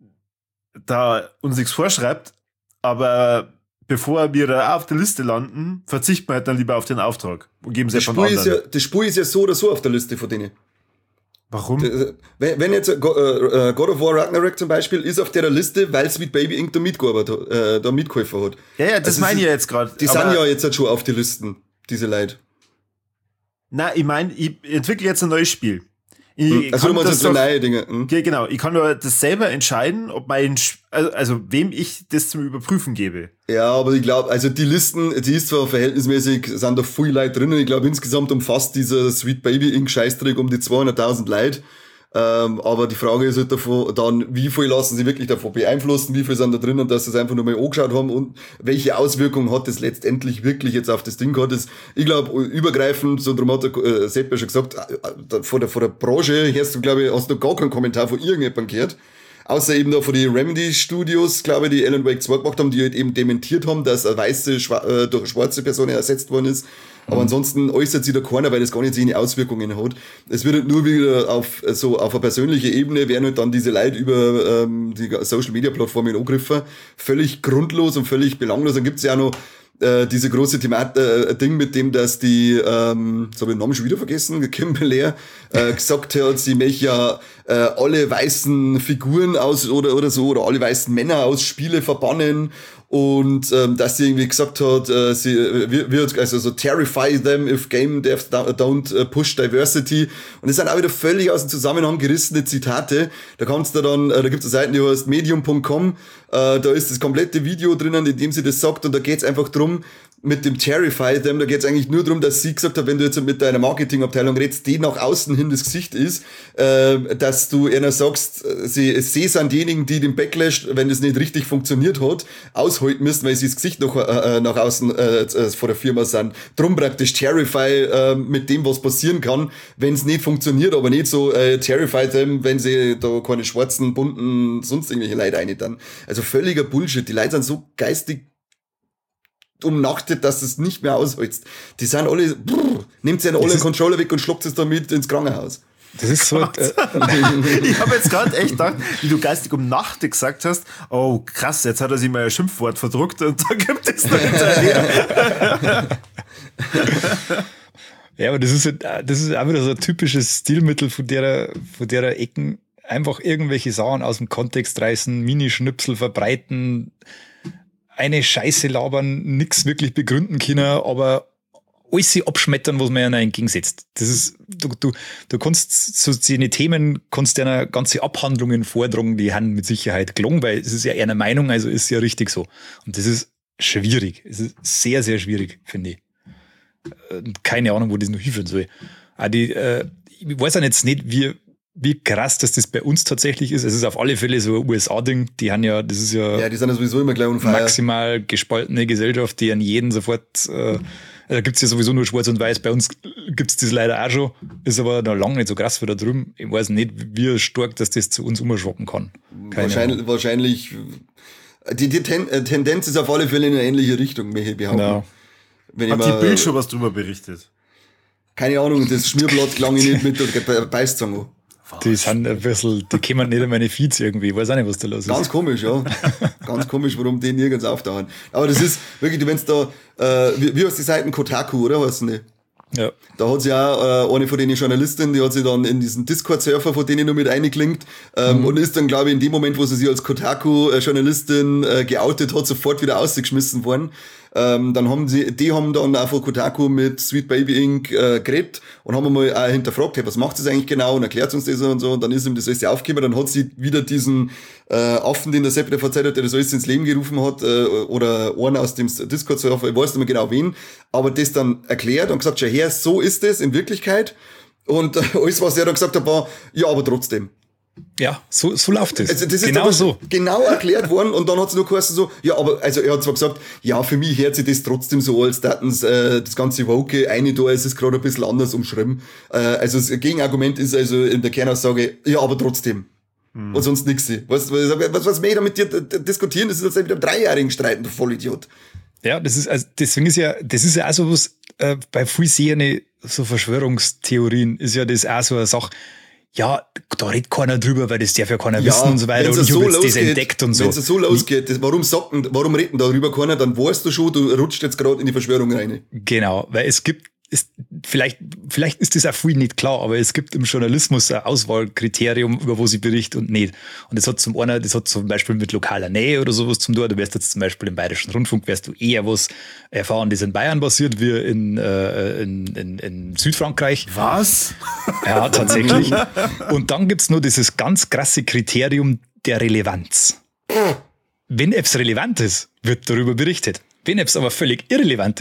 da uns nichts vorschreibt, aber bevor wir da auf der Liste landen, verzichten wir halt dann lieber auf den Auftrag und geben es ja von anderen. Das Spiel ist ja so oder so auf der Liste von denen. Warum? Wenn jetzt God of War Ragnarok zum Beispiel ist auf der Liste, weil Sweet Baby Inc. da mitgeholfen hat. Ja, das meine ich jetzt gerade. Die sind ja jetzt halt schon auf die Listen, diese Leute. Na, ich meine, ich entwickle jetzt ein neues Spiel. Also du meinst so neue Dinge. Genau, ich kann nur das selber entscheiden, ob also wem ich das zum Überprüfen gebe. Ja, aber ich glaube, also die Listen, die ist zwar verhältnismäßig, sind da viele Leute drinnen. Ich glaube, insgesamt umfasst dieser Sweet Baby Inc. Scheißdreck um die 200.000 Leute. Aber die Frage ist halt davon, dann, wie viel lassen sie wirklich davon beeinflussen, wie viel sind da drinnen, dass sie es einfach nur mal angeschaut haben und welche Auswirkungen hat das letztendlich wirklich jetzt auf das Ding gehabt. Ich glaube, übergreifend, so drum hat der Sepp ja schon gesagt, von der Branche hast du gar keinen Kommentar von irgendjemandem gehört. Außer eben da von den Remedy-Studios, glaube ich, die Alan Wake 2 gemacht haben, die halt eben dementiert haben, dass eine weiße durch eine schwarze Person ersetzt worden ist. Aber ansonsten äußert sich da keiner, weil das gar nicht so eine Auswirkungen hat. Es wird halt nur wieder auf eine persönliche Ebene, werden halt dann diese Leute über die Social-Media-Plattformen angegriffen. Völlig grundlos und völlig belanglos. Dann gibt's ja auch noch diese große Ding mit dem, dass die, jetzt habe ich den Namen schon wieder vergessen, Kim Belair, gesagt hat, sie möchte ja alle weißen Figuren aus oder so, oder alle weißen Männer aus Spiele verbannen. Und dass sie irgendwie gesagt hat, sie wird also so terrify them if game devs don't push diversity. Und das sind auch wieder völlig aus dem Zusammenhang gerissene Zitate. Da kannst du dann, da gibt es eine Seite, die heißt medium.com, da ist das komplette Video drinnen, in dem sie das sagt, und da geht's einfach drum, mit dem Terrify them, da geht's eigentlich nur darum, dass sie gesagt hat, wenn du jetzt mit deiner Marketingabteilung redest, die nach außen hin das Gesicht ist, dass du einer sagst, sie sind diejenigen, die den Backlash, wenn das nicht richtig funktioniert hat, aushalten müssen, weil sie das Gesicht noch nach außen vor der Firma sind. Drum praktisch Terrify mit dem, was passieren kann, wenn es nicht funktioniert, aber nicht so Terrify them, wenn sie da keine schwarzen, bunten, sonst irgendwelche Leute rein dann. Also völliger Bullshit. Die Leute sind so geistig umnachtet, dass es nicht mehr aushältst. Die sind alle, nehmt sie alle einen Controller weg und schluckt es damit ins Krankenhaus. Das ist so. Ich habe jetzt gerade echt gedacht, wie du geistig umnachtet gesagt hast, oh krass, jetzt hat er sich mal ein Schimpfwort verdruckt und da gibt es noch hinterher. Ja, aber das ist auch wieder so ein typisches Stilmittel von derer Ecken. Einfach irgendwelche Sachen aus dem Kontext reißen, Minischnipsel verbreiten, eine Scheiße labern, nix wirklich begründen können, aber alles abschmettern, was man ja entgegensetzt. Das ist, du kannst so seine Themen, kannst deiner ganze Abhandlungen vortragen, die haben mit Sicherheit gelungen, weil es ist ja eher eine Meinung, also ist ja richtig so. Und das ist schwierig. Es ist sehr, sehr schwierig, finde ich. Keine Ahnung, wo das noch hinführen soll. Auch ich weiß auch jetzt nicht, wie krass, dass das bei uns tatsächlich ist. Es ist auf alle Fälle so ein USA-Ding. Die haben ja, das ist ja. Ja, die sind ja sowieso immer gleich on fire. Maximal gespaltene Gesellschaft, die an jeden sofort, da gibt's ja sowieso nur schwarz und weiß. Bei uns gibt's das leider auch schon. Ist aber noch lange nicht so krass wie da drüben. Ich weiß nicht, wie stark, dass das zu uns umschwappen kann. Wahrscheinlich, die Tendenz ist auf alle Fälle in eine ähnliche Richtung, möchte ich behaupten. Ja. Hat die Bild schon was drüber berichtet? Keine Ahnung, das Schmierblatt klang ich nicht mit der Beißzange. Die sind ein bisschen, die kommen nicht in meine Feeds irgendwie. Ich weiß auch nicht, was da los ist. Ganz komisch, ja. Ganz komisch, warum die nirgends auftauchen. Aber das ist wirklich, wenn es da, wie heißt die Seiten Kotaku, oder? Weißt du nicht? Ja. Da hat sie auch eine von den Journalistinnen, die hat sie dann in diesen Discord-Surfer von denen noch mit eingeklinkt und ist dann, glaube ich, in dem Moment, wo sie sich als Kotaku-Journalistin geoutet hat, sofort wieder ausgeschmissen worden. Dann haben dann auch von Kotaku mit Sweet Baby Inc. Geredet und haben mal auch hinterfragt, hey, was macht das eigentlich genau und erklärt uns das und so, und dann ist ihm das alles aufgekommen, dann hat sie wieder diesen Affen, den der Sepp der verzeiht hat, der das alles ins Leben gerufen hat, oder einen aus dem Discord-Surfer, ich weiß nicht mehr genau wen, aber das dann erklärt und gesagt, schau her, so ist es in Wirklichkeit, und alles, was er dann gesagt hat, war, ja, aber trotzdem. Ja, so läuft es. Also das ist genau so. Genau erklärt worden, und dann hat es nur geheißen so, ja, aber, also er hat zwar gesagt, ja, für mich hört sich das trotzdem so, als daten das ganze Woke eine da, es ist gerade ein bisschen anders umschrieben. Also das Gegenargument ist also in der Kernaussage, ja, aber trotzdem. Und sonst nichts. Was wir da mit dir diskutieren, das ist, als mit einem Dreijährigen streiten, du Vollidiot. Ja, das ist, also deswegen ist ja auch so was, bei viel Serien, so Verschwörungstheorien, ist ja das auch so eine Sache, ja, da redet keiner drüber, weil das darf ja keiner wissen und so weiter, und ich habe jetzt das entdeckt und so. Wenn es so losgeht, warum redet darüber keiner, dann weißt du schon, du rutscht jetzt gerade in die Verschwörung rein. Genau, weil vielleicht ist das auch viel nicht klar, aber es gibt im Journalismus ein Auswahlkriterium, über wo sie berichtet und nicht. Und das hat zum Beispiel mit lokaler Nähe oder sowas zum tun. Du wirst jetzt zum Beispiel im Bayerischen Rundfunk, wirst du eher was erfahren, das in Bayern basiert, wie in Südfrankreich. Was? Ja, tatsächlich. Und dann gibt's nur dieses ganz krasse Kriterium der Relevanz. Wenn etwas relevant ist, wird darüber berichtet. Wenn etwas aber völlig irrelevant ist,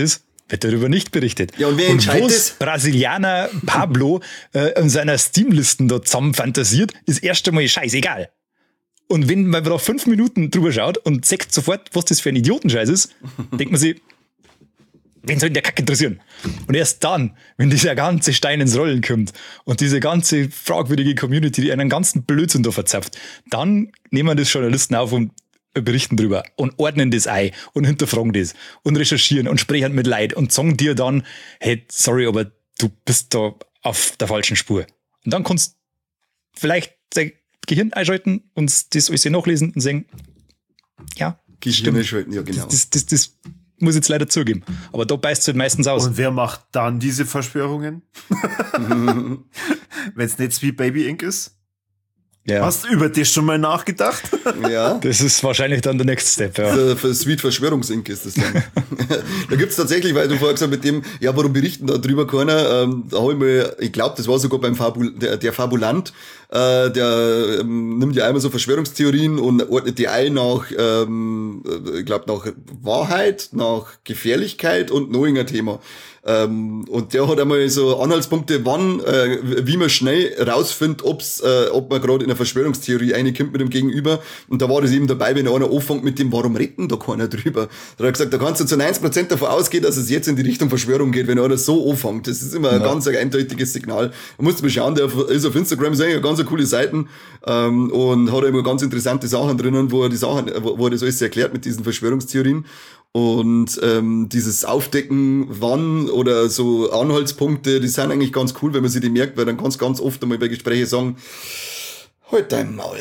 Wird darüber nicht berichtet. Ja, und wer entscheidet wo's das? Brasilianer Pablo in seiner Steam-Listen da zusammen fantasiert, ist erst einmal scheißegal. Und wenn man da 5 Minuten drüber schaut und sagt sofort, was das für ein Idiotenscheiß ist, denkt man sich, wen soll denn der Kack interessieren? Und erst dann, wenn dieser ganze Stein ins Rollen kommt und diese ganze fragwürdige Community, die einen ganzen Blödsinn da verzapft, dann nehmen das Journalisten auf und berichten drüber und ordnen das ein und hinterfragen das und recherchieren und sprechen mit Leid und sagen dir dann, hey, sorry, aber du bist da auf der falschen Spur. Und dann kannst du vielleicht dein Gehirn einschalten und das alles nachlesen und sagen, ja, Gehirn einschalten, ja genau. das muss ich jetzt leider zugeben. Aber da beißt es halt meistens aus. Und wer macht dann diese Verschwörungen? Wenn es nicht Sweet Baby Inc. ist? Ja. Hast du über das schon mal nachgedacht? Ja. Das ist wahrscheinlich dann der Next Step, ja. Für Sweet Verschwörungsink ist das dann. Da gibt's tatsächlich, weil du vorher gesagt hast, mit dem, ja, warum berichten da drüber keiner? Da hab ich mal, ich glaube, das war sogar beim der Fabulant, der nimmt ja einmal so Verschwörungstheorien und ordnet die ein nach, ich glaube, nach Wahrheit, nach Gefährlichkeit und noch ein Thema. Und der hat einmal so Anhaltspunkte, wann, wie man schnell rausfindet, ob man gerade in eine Verschwörungstheorie reinkommt mit dem Gegenüber. Und da war das eben dabei, wenn einer anfängt mit dem, warum retten da keiner drüber? Da hat er gesagt, da kannst du zu 90% davon ausgehen, dass es jetzt in die Richtung Verschwörung geht, wenn einer so anfängt. Das ist immer ein ganz eindeutiges Signal. Da musst du mal schauen, der ist auf Instagram, ist eigentlich ganz coole Seiten, und hat immer ganz interessante Sachen drinnen, wo er das alles erklärt mit diesen Verschwörungstheorien. Und dieses Aufdecken, wann oder so Anhaltspunkte, die sind eigentlich ganz cool, wenn man sich die merkt, weil dann kannst du ganz oft einmal bei Gesprächen sagen, halt dein Maul.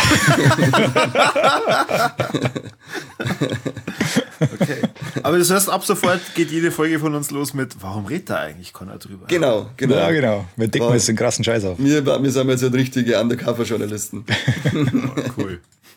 Okay. Aber das heißt, ab sofort geht jede Folge von uns los mit, warum redet da eigentlich keiner drüber? Genau. Ja, genau. Wir decken uns den krassen Scheiß auf. Wir sind jetzt halt richtige Undercover-Journalisten. Oh, cool.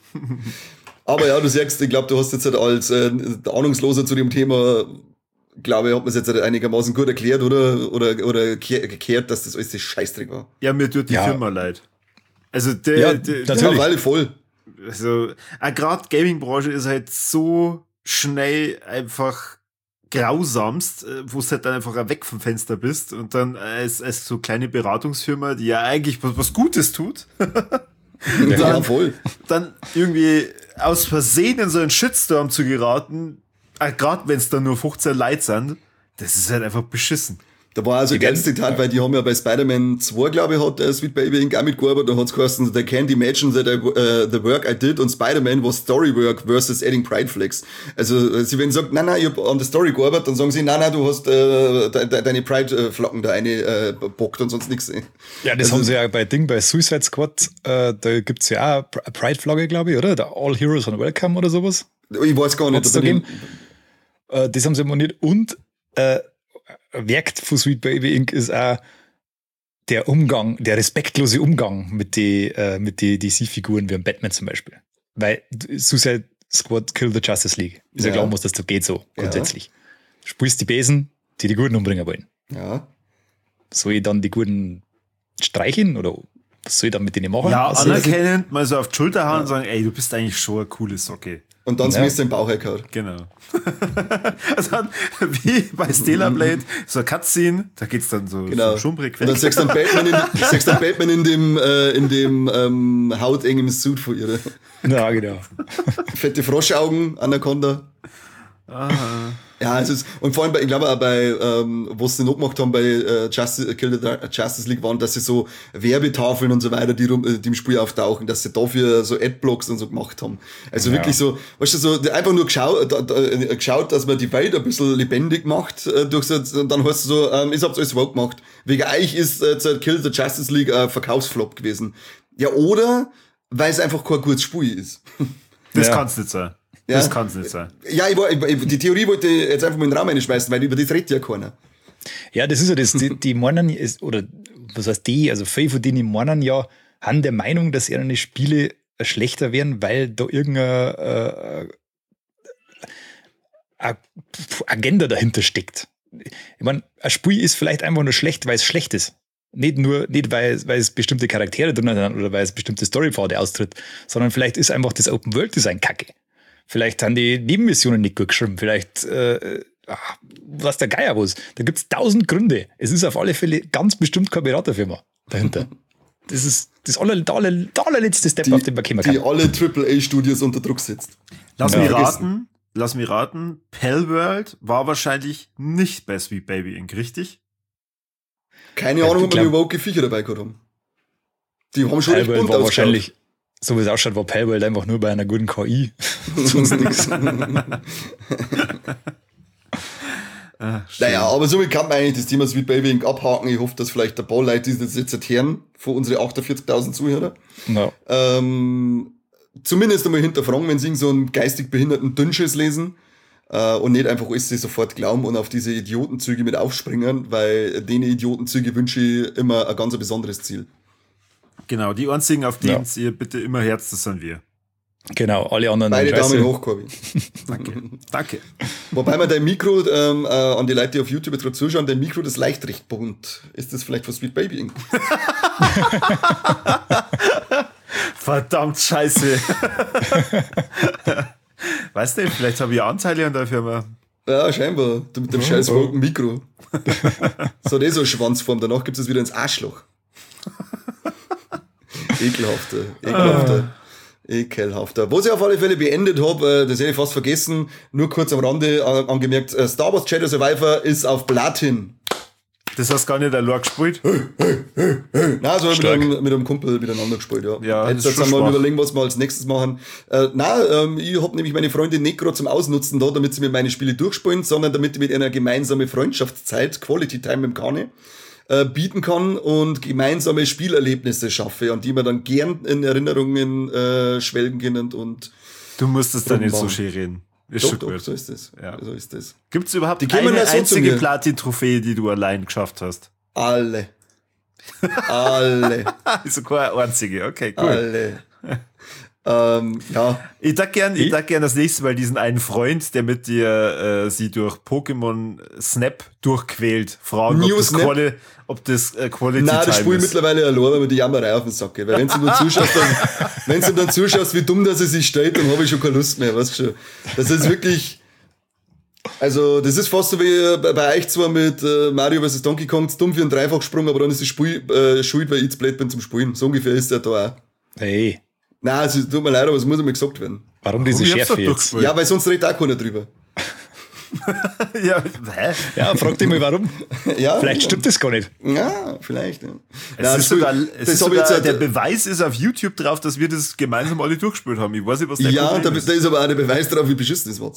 Aber ja, du sagst, ich glaube, du hast jetzt halt als Ahnungsloser zu dem Thema, glaube ich, hat man es jetzt halt einigermaßen gut erklärt oder gekehrt, dass das alles das Scheißdreck war. Ja, mir tut die Ja. Firma leid. Also Natürlich. Ja, weil voll. also gerade Gaming-Branche ist halt so schnell einfach grausamst, wo du halt dann einfach weg vom Fenster bist und dann als so kleine Beratungsfirma, die ja eigentlich was Gutes tut, Ja, voll. dann irgendwie aus Versehen in so einen Shitstorm zu geraten, gerade wenn es dann nur 15 Leute sind, das ist halt einfach beschissen. Da war also ein geiles Zitat, weil die haben ja bei Spider-Man 2, glaube ich, hat Sweet Baby Inc. auch mitgearbeitet, da hat's geheißen, they can't imagine that the work I did on Spider-Man was story work versus adding Pride Flags. Also, sie wenn sagt, nein, ich hab an der Story gearbeitet, dann sagen sie, nein, du hast deine Pride-Flocken da eine bockt und sonst nichts. Ja, das haben sie ja bei Suicide Squad, da gibt's ja auch eine Pride-Flagge, glaube ich, oder? Der All Heroes are Welcome oder sowas. Ich weiß gar nicht. Hat's da gegeben? Das haben sie moniert. Und Werk von Sweet Baby Inc. ist auch der respektlose Umgang mit die DC-Figuren wie ein Batman zum Beispiel. Weil Suicide Squad Kill the Justice League. Ist ja klar, was das da geht so, grundsätzlich. Du spielst die Besen, die Guten umbringen wollen. Ja. Soll ich dann die Guten streicheln oder was soll ich dann mit denen machen? Ja, Also, anerkennend mal so auf die Schulter hauen und sagen, ey, du bist eigentlich schon eine coole Socke. Und dann Ja. smähst du den Bauch hergehauen. Genau. Also dann, wie bei Stellar Blade, so eine Cutscene, da geht's dann so, Genau. so schummrig Und dann sagst du dann Batman in dem hautengen Suit von ihr. ja, genau. Fette Froschaugen, Anaconda. Aha. Ja, es ist, und vor allem ich glaube auch bei, was sie noch gemacht haben bei Kill the Justice League waren, dass sie so Werbetafeln und so weiter, die im Spiel auftauchen, dass sie dafür so Adblocks und so gemacht haben. Also wirklich so, weißt du, so einfach nur geschaut, dass man die Welt ein bisschen lebendig macht, durch so, und dann heißt es so, ich hab's alles woke gemacht. Wegen euch ist Kill the Justice League ein Verkaufsflop gewesen. Ja, oder weil es einfach kein gutes Spiel ist. Das Ja. kann's nicht sein. Ja. Das kann's nicht sein. Ja, die Theorie wollte ich jetzt einfach mal in den Raum einschmeißen, weil über das redet ja keiner. Ja, das ist ja das. Die meinen, oder was heißt die, also viele von denen meinen ja, haben der Meinung, dass ihre Spiele schlechter werden, weil da irgendeine Agenda dahinter steckt. Ich meine, ein Spiel ist vielleicht einfach nur schlecht, weil es schlecht ist. Nicht, weil es bestimmte Charaktere drin hat oder weil es bestimmte Storypfade austritt, sondern vielleicht ist einfach das Open-World-Design kacke. Vielleicht haben die Nebenmissionen nicht gut geschrieben. Vielleicht was der Geier was. Da gibt es 1000 Gründe. Es ist auf alle Fälle ganz bestimmt keine Beraterfirma dahinter. Das ist der allerletzte Step, auf den man kommen kann. Die alle AAA-Studios unter Druck setzt. Lass mich raten, Palworld war wahrscheinlich nicht bei Sweet Baby Inc., richtig? Keine Ahnung, ob wir überhaupt Viecher dabei gehabt haben. Die haben schon Palworld war wahrscheinlich, so wie es ausschaut, war Palworld einfach nur bei einer guten KI. Sonst nichts. Naja, aber somit kann man eigentlich das Thema Sweet Baby Inc. abhaken. Ich hoffe, dass vielleicht ein paar Leute, die das jetzt hören, von unseren 48.000 Zuhörer, zumindest einmal hinterfragen, wenn sie so einen geistig behinderten Dünnschiss lesen und nicht einfach alles sofort glauben und auf diese Idiotenzüge mit aufspringen, weil denen Idiotenzüge wünsche ich immer ein ganz besonderes Ziel. Genau, die einzigen, auf die ihr bitte immer herzt, das sind wir. Genau, alle anderen. Beide Daumen hoch, Corby. Danke. Wobei man dein Mikro, an die Leute, die auf YouTube jetzt gerade zuschauen, dein Mikro das leicht recht bunt. Ist das vielleicht von Sweet Baby Inc.? Verdammt scheiße. Weißt du, vielleicht habe ich Anteile an der Firma. Ja, scheinbar. Du mit dem scheiß roten Mikro. So, das ist so eine Schwanzform. Danach gibt es wieder ins Arschloch. Ekelhafter. Was ich auf alle Fälle beendet habe, das hätte ich fast vergessen, nur kurz am Rande angemerkt, Star Wars Jedi Survivor ist auf Platin. Das hast gar nicht der Lore gespielt? Nein, so mit einem Kumpel miteinander gespielt, ja. Jetzt sind wir mal überlegen, was wir als nächstes machen. Ich hab nämlich meine Freundin nicht gerade zum Ausnutzen da, damit sie mir meine Spiele durchspielen, sondern damit ich mit einer gemeinsamen Freundschaftszeit, Quality Time mit dem Kane, bieten kann und gemeinsame Spielerlebnisse schaffe, an die man dann gern in Erinnerungen schwelgen können und du musst es dann nicht so schön reden. Doch, so ist es. Ja. So ist es. Gibt es überhaupt eine einzige Platin-Trophäe, die du allein geschafft hast? Alle. Ist keine einzige, okay, cool. Alle. Ja. Ich dachte gern das nächste Mal diesen einen Freund, der mit dir sie durch Pokémon Snap durchquält, fragen, ob das Quality Time ist. Nein, das spiele ich mittlerweile allein, weil mir die Jammerei auf den Sack geht. Weil wenn du dann zuschaust, wie dumm das sich stellt, dann habe ich schon keine Lust mehr, weißt du schon. Das ist wirklich, also das ist fast so wie bei euch zwar mit Mario vs. Donkey Kong, dumm für einen Dreifachsprung, aber dann ist das Spiel schuld, weil ich zu blöd bin zum Spielen. So ungefähr ist der da auch. Hey. Nein, es tut mir leid, aber es muss einmal gesagt werden. Warum diese Schärfe jetzt? Ja, weil sonst redet auch keiner drüber. Ja, hä? Ja, frag dich mal warum. Ja, vielleicht stimmt das gar nicht. Ja, vielleicht. Ja. Der Beweis ist auf YouTube drauf, dass wir das gemeinsam alle durchgespielt haben. Ich weiß nicht, was der Problem ist. Da ist aber auch der Beweis drauf, wie beschissen das war.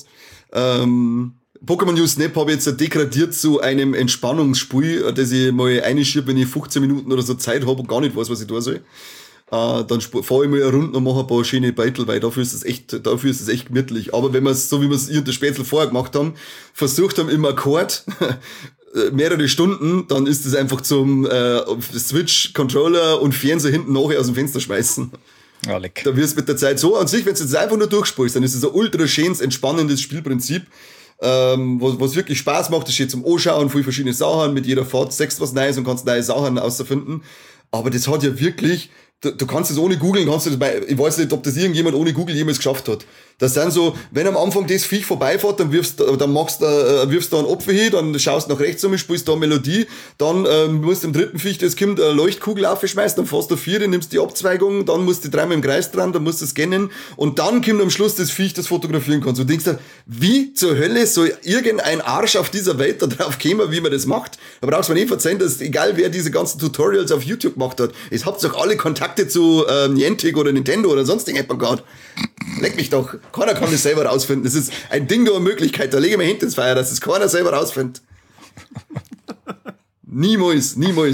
Pokémon News Snap habe ich jetzt degradiert zu einem Entspannungsspiel, das ich mal einschiebe, wenn ich 15 Minuten oder so Zeit habe und gar nicht weiß, was ich tun soll. Dann fahre ich mal eine Runde und mache ein paar schöne Beitel, weil dafür ist es echt gemütlich. Aber wenn man es, so wie wir es ihr und der Spätzl vorher gemacht haben, versucht haben im Akkord mehrere Stunden, dann ist es einfach zum Switch, Controller und Fernseher hinten nachher aus dem Fenster schmeißen. Ja, leck. Da wirst du mit der Zeit so an sich, wenn du es einfach nur durchspielst, dann ist es ein ultra schönes, entspannendes Spielprinzip, was wirklich Spaß macht. Es steht zum Anschauen, viele verschiedene Sachen, mit jeder Fahrt sechst was Neues und kannst neue Sachen ausfinden. Aber das hat ja wirklich, du kannst es ohne googeln, ich weiß nicht, ob das irgendjemand ohne Google jemals geschafft hat. Das sind so, wenn am Anfang das Viech vorbeifährt, dann wirfst du da einen Apfel hin, dann schaust nach rechts um, spielst da eine Melodie, dann musst du im dritten Viech, das kommt, eine Leuchtkugel aufschmeißen, dann fährst du 4, nimmst die Abzweigung, dann musst du dreimal im Kreis dran, dann musst du scannen und dann kommt am Schluss das Viech, das fotografieren kannst. Du denkst dir, wie zur Hölle soll irgendein Arsch auf dieser Welt da drauf kommen, wie man das macht? Da brauchst du mir nicht verzeihen, dass egal wer diese ganzen Tutorials auf YouTube gemacht hat, es habt doch alle Kontakte zu Niantic oder Nintendo oder sonst irgendjemand gehabt. Leck mich doch. Keiner kann das selber rausfinden. Das ist ein Ding der Möglichkeit. Da lege ich mir hinter ins Feuer, dass es keiner selber rausfindet. Niemals.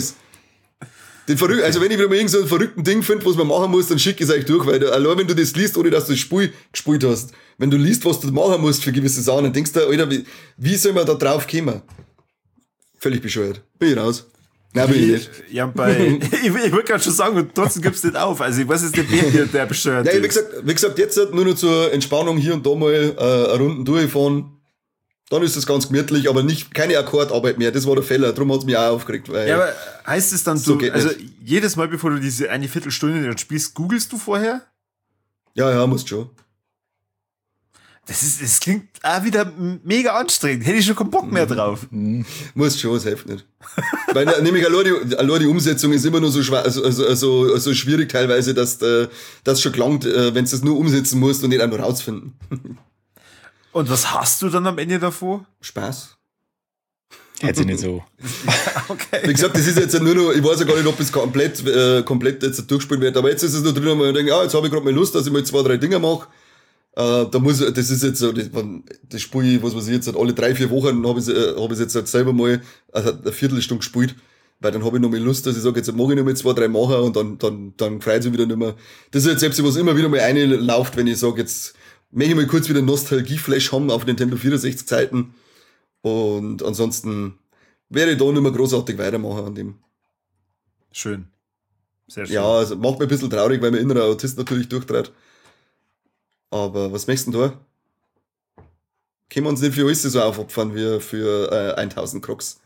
Also wenn ich wieder mal irgend so einen verrückten Ding finde, was man machen muss, dann schicke ich es euch durch, weil allein wenn du das liest, ohne dass du das Spiel gespielt hast, wenn du liest, was du machen musst für gewisse Sachen, dann denkst du, Alter, wie soll man da drauf kommen? Völlig bescheuert. Bin ich raus. Nein, bin ich nicht. Ja, ich würde gerade schon sagen, und trotzdem gibst du nicht auf. Also ich weiß jetzt nicht, wer der bescheuert ist. Ja, wie gesagt, jetzt nur noch zur Entspannung hier und da mal eine Runde durchfahren. Dann ist das ganz gemütlich, aber keine Akkordarbeit mehr. Das war der Fehler, darum hat es mich auch aufgeregt. Weil ja, aber heißt es dann so, also jedes Mal, bevor du diese eine Viertelstunde dann spielst, googelst du vorher? Ja, musst schon. Das klingt auch wieder mega anstrengend. Hätte ich schon keinen Bock mehr drauf. Muss schon, es hilft nicht. Weil nämlich allein die Umsetzung ist immer nur so schwer, so schwierig teilweise, dass das schon gelangt, wenn du das nur umsetzen musst und nicht auch nur rausfinden. Und was hast du dann am Ende davor? Spaß. Hätte sie nicht so. Okay. Wie gesagt, das ist jetzt nur noch, ich weiß ja gar nicht, ob es komplett jetzt durchgespielt wird, aber jetzt ist es noch drin, wo ich denke, jetzt habe ich gerade mal Lust, dass ich mal 2-3 Dinger mache. Das ist jetzt so, das Spiel, was weiß ich jetzt, alle 3-4 Wochen habe ich jetzt halt selber mal eine Viertelstunde gespielt, weil dann habe ich noch mal Lust, dass ich sage, jetzt mache ich noch mal 2-3 Macher und dann freut sich wieder nicht mehr. Das ist jetzt selbst, was immer wieder mal reinläuft, wenn ich sage, jetzt möchte ich mal kurz wieder Nostalgie-Flash haben auf Nintendo 64 Zeiten und ansonsten werde ich da nicht mehr großartig weitermachen an dem. Schön. Sehr schön. Ja, also macht mir ein bisschen traurig, weil mein innerer Autist natürlich durchtrat. Aber was möchtest du denn da? Können wir uns nicht für alles so aufopfern wie für 1000 Crocs.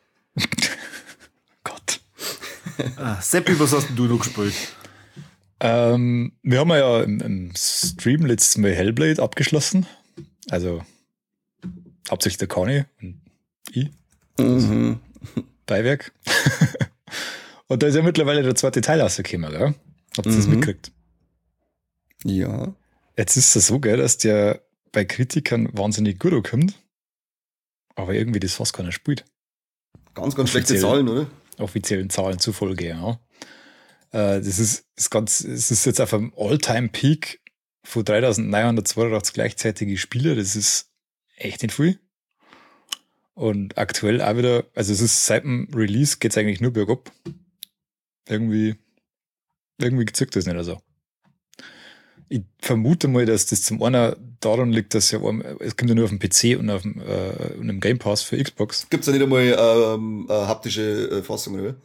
Gott. Seppi, was hast denn du noch gespielt? Wir haben ja im Stream letztes Mal Hellblade abgeschlossen. Also hauptsächlich der Kani und ich. Mhm. Beiwerk. Und da ist ja mittlerweile der zweite Teil rausgekommen, gell? Habt ihr das mitgekriegt? Ja. Jetzt ist es so, gell, dass der bei Kritikern wahnsinnig gut ankommt, aber irgendwie das fast keiner spielt. Ganz schlechte Zahlen, oder? Offiziellen Zahlen zufolge, ja. Es ist jetzt auf einem All-Time-Peak von 3982 gleichzeitige Spieler, das ist echt nicht viel. Und aktuell auch wieder, also es ist seit dem Release geht es eigentlich nur bergab. Irgendwie gezückt das nicht also. Ich vermute mal, dass das zum einen daran liegt, dass es kommt ja nur auf dem PC und auf dem Game Pass für Xbox. Gibt's da nicht einmal eine haptische Fassung, oder?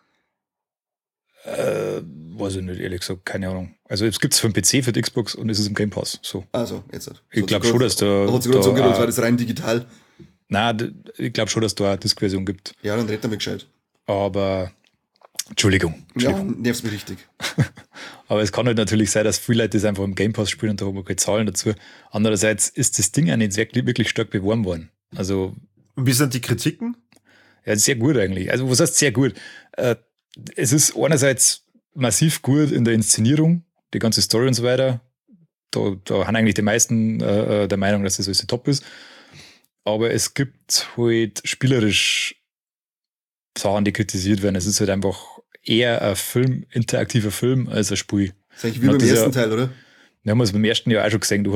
Weiß ich nicht, ehrlich gesagt, keine Ahnung. Also es gibt's für den PC, für die Xbox und es ist im Game Pass. So. Also, jetzt halt. Ich glaube schon, dass da. Hat sich gerade so gedacht, war das rein digital. Nein, ich glaube schon, dass da eine Disk-Version gibt. Ja, dann redet er mir gescheit. Aber Entschuldigung. Ja, nervt mich richtig. Aber es kann halt natürlich sein, dass viele Leute das einfach im Game Pass spielen und da haben wir keine Zahlen dazu. Andererseits ist das Ding auch nicht wirklich stark beworben worden. Also. Und wie sind die Kritiken? Ja, sehr gut eigentlich. Also, was heißt sehr gut? Es ist einerseits massiv gut in der Inszenierung, die ganze Story und so weiter. Da haben eigentlich die meisten der Meinung, dass das alles top ist. Aber es gibt halt spielerisch Sachen, die kritisiert werden. Es ist halt einfach eher ein interaktiver Film als ein Spiel. Das ist eigentlich wie beim ersten Teil, oder? Wir haben es beim ersten Jahr auch schon gesehen. Du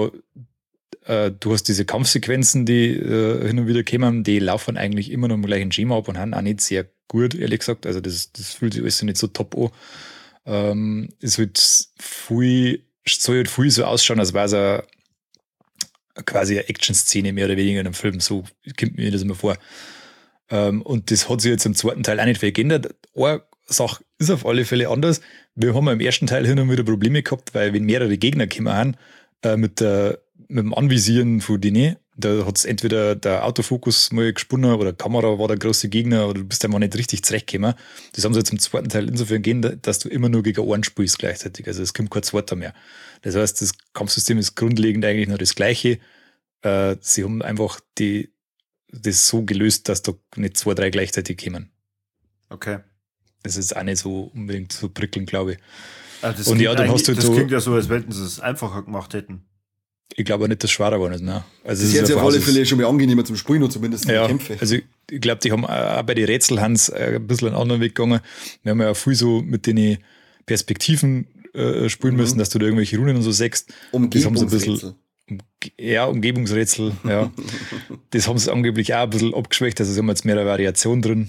hast diese Kampfsequenzen, die hin und wieder kommen, die laufen eigentlich immer noch im gleichen Schema ab und haben auch nicht sehr gut, ehrlich gesagt. Also das fühlt sich alles nicht so top an. Es wird soll halt viel so ausschauen, als wäre es quasi eine Action-Szene mehr oder weniger in einem Film. So kommt mir das immer vor. Und das hat sich jetzt im zweiten Teil auch nicht viel geändert. Eine Sache ist auf alle Fälle anders. Wir haben im ersten Teil hin und wieder Probleme gehabt, weil wenn mehrere Gegner gekommen haben, mit dem Anvisieren von denen, da hat es entweder der Autofokus mal gesponnen oder die Kamera war der große Gegner oder du bist einfach nicht richtig zurechtgekommen. Das haben sie jetzt im zweiten Teil insofern gehen, dass du immer nur gegen einen spielst gleichzeitig. Also es kommt kein zweiter mehr. Das heißt, das Kampfsystem ist grundlegend eigentlich nur das gleiche. Sie haben einfach das so gelöst, dass da nicht 2, 3 gleichzeitig kommen. Okay. Das ist auch nicht so unbedingt so prickelnd, glaube ich. Das und ja, dann hast du das klingt ja so, als wenn sie es einfacher gemacht hätten. Ich glaube auch nicht, dass es schwerer geworden ist. Ne? Also das ist jetzt ja auf alle Fälle schon mal angenehmer zum Spielen, zumindest in ja, den Kämpfen. Also ich glaube, die haben auch bei den Rätsel ein bisschen einen anderen Weg gegangen. Wir haben ja viel so mit den Perspektiven spielen müssen, dass du da irgendwelche Runen und so sägst. Umgebungsrätsel. Umgebungsrätsel, ja. Das haben sie angeblich auch ein bisschen abgeschwächt, also sie haben jetzt mehr Variation drin.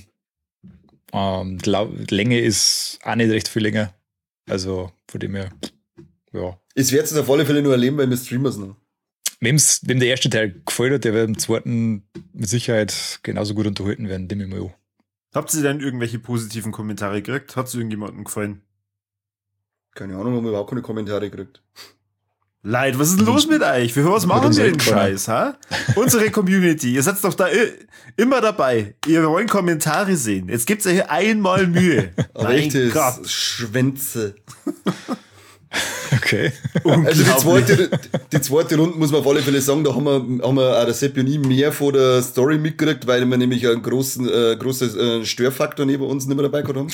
Die Länge ist auch nicht recht viel länger. Also von dem her, ja. Es wird es auf alle Fälle nur erleben, weil wir streamen es noch. Wem der erste Teil gefällt hat, der wird im zweiten mit Sicherheit genauso gut unterhalten werden, dem ich mal an. Habt ihr denn irgendwelche positiven Kommentare gekriegt? Hat es irgendjemandem gefallen? Keine Ahnung, haben wir überhaupt keine Kommentare gekriegt. Leid, was ist denn los mit euch? Für was machen wir den Scheiß, ha? Unsere Community, ihr seid doch da immer dabei. Ihr wollt Kommentare sehen. Jetzt gibt's ja hier einmal Mühe. Aber echtes Schwänze. Okay. Also die zweite Runde muss man auf alle Fälle sagen, da haben wir auch der Seppi und ich mehr von der Story mitgekriegt, weil wir nämlich einen großen Störfaktor neben uns nicht mehr dabei gehabt haben.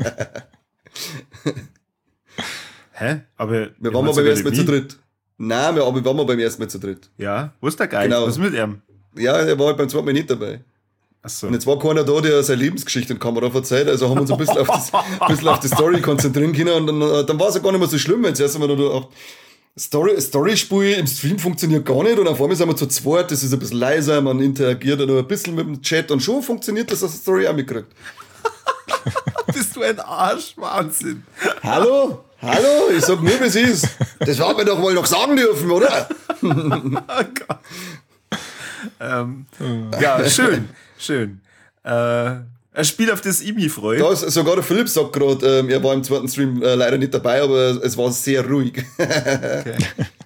Hä? Aber wir waren mal beim ersten Mal zu dritt. Nein, wir waren mal beim ersten Mal zu dritt. Ja, wo ist der Geist? Genau. Was ist mit ihm? Ja, er war halt beim zweiten Mal nicht dabei. Achso. Und jetzt war keiner da, der seine Lebensgeschichte in die Kamera verzeiht, also haben wir uns ein bisschen auf die Story konzentrieren können und dann war es ja gar nicht mehr so schlimm, wenn zuerst einmal da Story-Spiel im Stream funktioniert gar nicht und auf einmal sind wir zu zweit, das ist ein bisschen leiser, man interagiert ja noch ein bisschen mit dem Chat und schon funktioniert das, dass die Story auch mitkriegt. Bist du ein Arsch? Wahnsinn. Hallo, ich sag nur, wie es ist. Das haben wir doch wohl noch sagen dürfen, oder? Oh Gott. Ja, schön. Ein Spiel, auf das ich mich freue. Da ist sogar der Philipp sagt gerade, er war im zweiten Stream leider nicht dabei, aber es war sehr ruhig. Okay.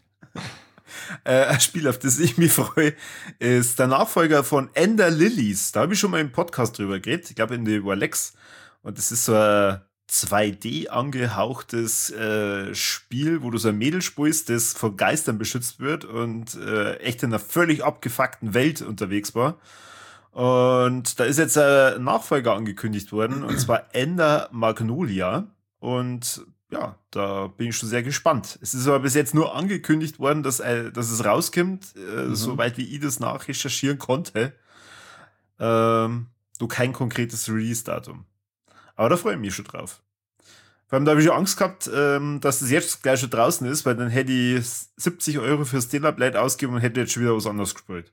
Ein Spiel, auf das ich mich freue, ist der Nachfolger von Ender Lilies. Da habe ich schon mal im Podcast drüber geredet. Ich glaube in der Lex. Und das ist so ein 2D angehauchtes Spiel, wo du so ein Mädel spielst, das von Geistern beschützt wird und echt in einer völlig abgefuckten Welt unterwegs war. Und da ist jetzt ein Nachfolger angekündigt worden, und zwar Ender Magnolia. Und ja, da bin ich schon sehr gespannt. Es ist aber bis jetzt nur angekündigt worden, dass es rauskommt, soweit wie ich das nachrecherchieren konnte. Nur kein konkretes Release-Datum. Aber da freue ich mich schon drauf. Vor allem, da habe ich schon Angst gehabt, dass das jetzt gleich schon draußen ist, weil dann hätte ich 70 € für Stellar Blade ausgegeben und hätte jetzt schon wieder was anderes gespielt.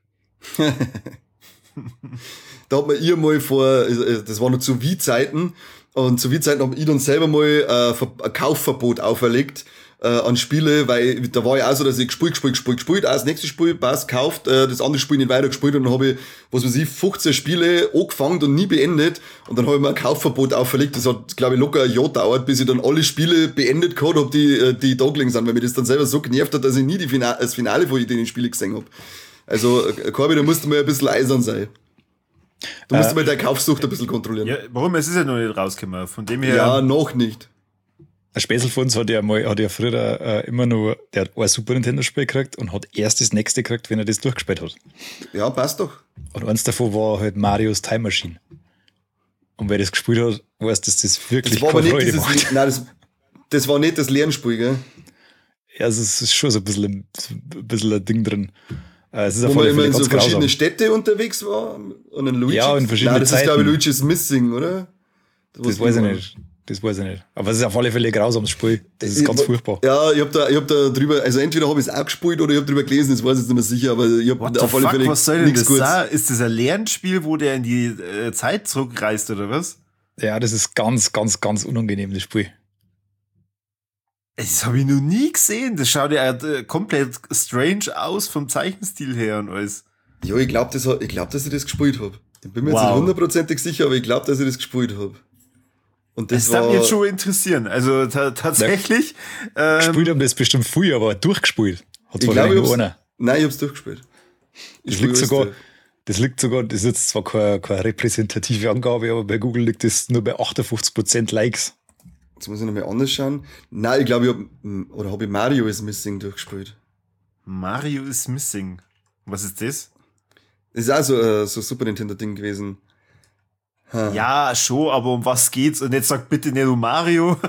Da hat man ihr mal das war noch zu Wii-Zeiten, und zu Wii-Zeiten haben ich dann selber mal ein Kaufverbot auferlegt an Spiele, weil da war ja auch so, dass ich gespielt, auch das nächste Spiel, passt, gekauft, das andere Spiel nicht weiter gespielt und dann habe ich, 15 Spiele angefangen und nie beendet und dann habe ich mir ein Kaufverbot auferlegt. Das hat, glaube ich, locker ein Jahr gedauert, bis ich dann alle Spiele beendet gehabt habe, die da gelegen sind, weil mir das dann selber so genervt hat, dass ich nie das Finale von den Spielen gesehen habe. Also, Corby, da musst du mal ein bisschen eisern sein. Du musst mal deine Kaufsucht ein bisschen kontrollieren. Ja, warum? Es ist ja noch nicht rausgekommen. Von dem her. Ja, noch nicht. Ein Späßel von uns hat ja früher immer nur, der hat ein Super Nintendo-Spiel gekriegt und hat erst das nächste gekriegt, wenn er das durchgespielt hat. Ja, passt doch. Und eins davon war halt Marios Time Machine. Und wer das gespielt hat, weiß, dass das wirklich das war aber nicht Freude macht. Nein, das war nicht das Lernspiel, gell? Ja, also es ist schon so ein bisschen ein Ding drin. Es ist wo auf man alle immer Fälle in so ganz verschiedene grausam. Städte unterwegs war und in Luigi. Ja, in verschiedenen Nein, das ist, Zeiten. glaube ich, Luigi's Missing, oder? Das weiß ich nicht. Aber es ist auf alle Fälle ein grausames Spiel. Das ist ganz furchtbar. Ja, ich hab da drüber, also entweder habe ich es auch gespielt oder ich habe drüber gelesen, das weiß ich jetzt nicht mehr sicher, aber ich habe auf alle Fälle was soll denn nichts das Gutes. sein? Ist das ein Lernspiel, wo der in die Zeit zurückreist, oder was? Ja, das ist ganz, ganz, ganz unangenehm, das Spiel. Das habe ich noch nie gesehen. Das schaut ja komplett strange aus vom Zeichenstil her und alles. Ja, ich glaube, dass ich das gespielt habe. Ich bin mir jetzt Wow. nicht hundertprozentig sicher, aber ich glaube, dass ich das gespielt habe. Und Das das darf war, mich jetzt schon interessieren. Also tatsächlich. Gespielt haben das bestimmt viel, aber durchgespielt. Hat ich zwar glaube, nur einer. nein, ich hab's durchgespielt. Das ist jetzt zwar keine repräsentative Angabe, aber bei Google liegt das nur bei 58% Likes. Jetzt muss ich nochmal anders schauen. Nein, ich glaube, habe ich Mario is Missing durchgespielt. Mario is Missing. Was ist das? Das ist auch so Super Nintendo-Ding gewesen. Ja, schon, aber um was geht's? Und jetzt sag bitte nicht um Mario.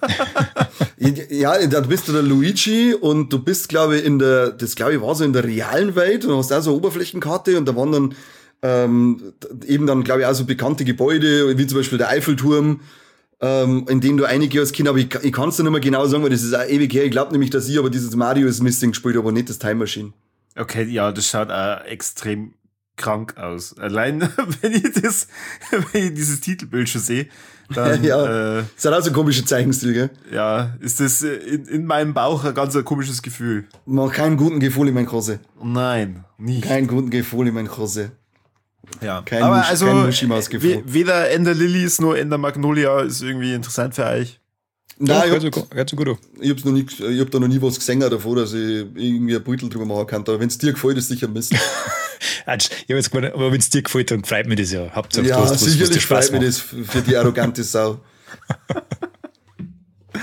Ja, da bist du der Luigi und du bist, glaube ich, war so in der realen Welt und hast auch so eine Oberflächenkarte und da waren dann eben dann, glaube ich, auch so bekannte Gebäude, wie zum Beispiel der Eiffelturm, in denen du einige als Kind, aber ich kann es dir nicht mehr genau sagen, weil das ist auch ewig her. Ich glaube nämlich, dass ich aber dieses Mario is Missing gespielt habe, aber nicht das Time Machine. Okay, ja, das schaut auch extrem krank aus. Allein, wenn ich dieses Titelbild schon sehe, dann, ja, das hat auch so ein komischer Zeichenstil, gell? ja, ist das in meinem Bauch ein ganz komisches Gefühl. Mach keinen guten Gefühl in mein Krose. Nein, nicht. Keinen guten Gefühl in mein Krose. Ja, Kein aber kein Muschimaus-Gefühl. weder Ender Lilies noch Ender Magnolia ist irgendwie interessant für euch. Nein, Hört sich gut an. ich hab da noch nie was gesehen davor, dass ich irgendwie ein Beutel drüber machen kann. Aber wenn es dir gefällt, ist sicher ein Mist. Ich habe jetzt gemeint, aber wenn es dir gefällt, dann freut mich das ja. Hauptsache, Ja, du hast was dir sicherlich Spaß freut mich macht. das für die arrogante Sau.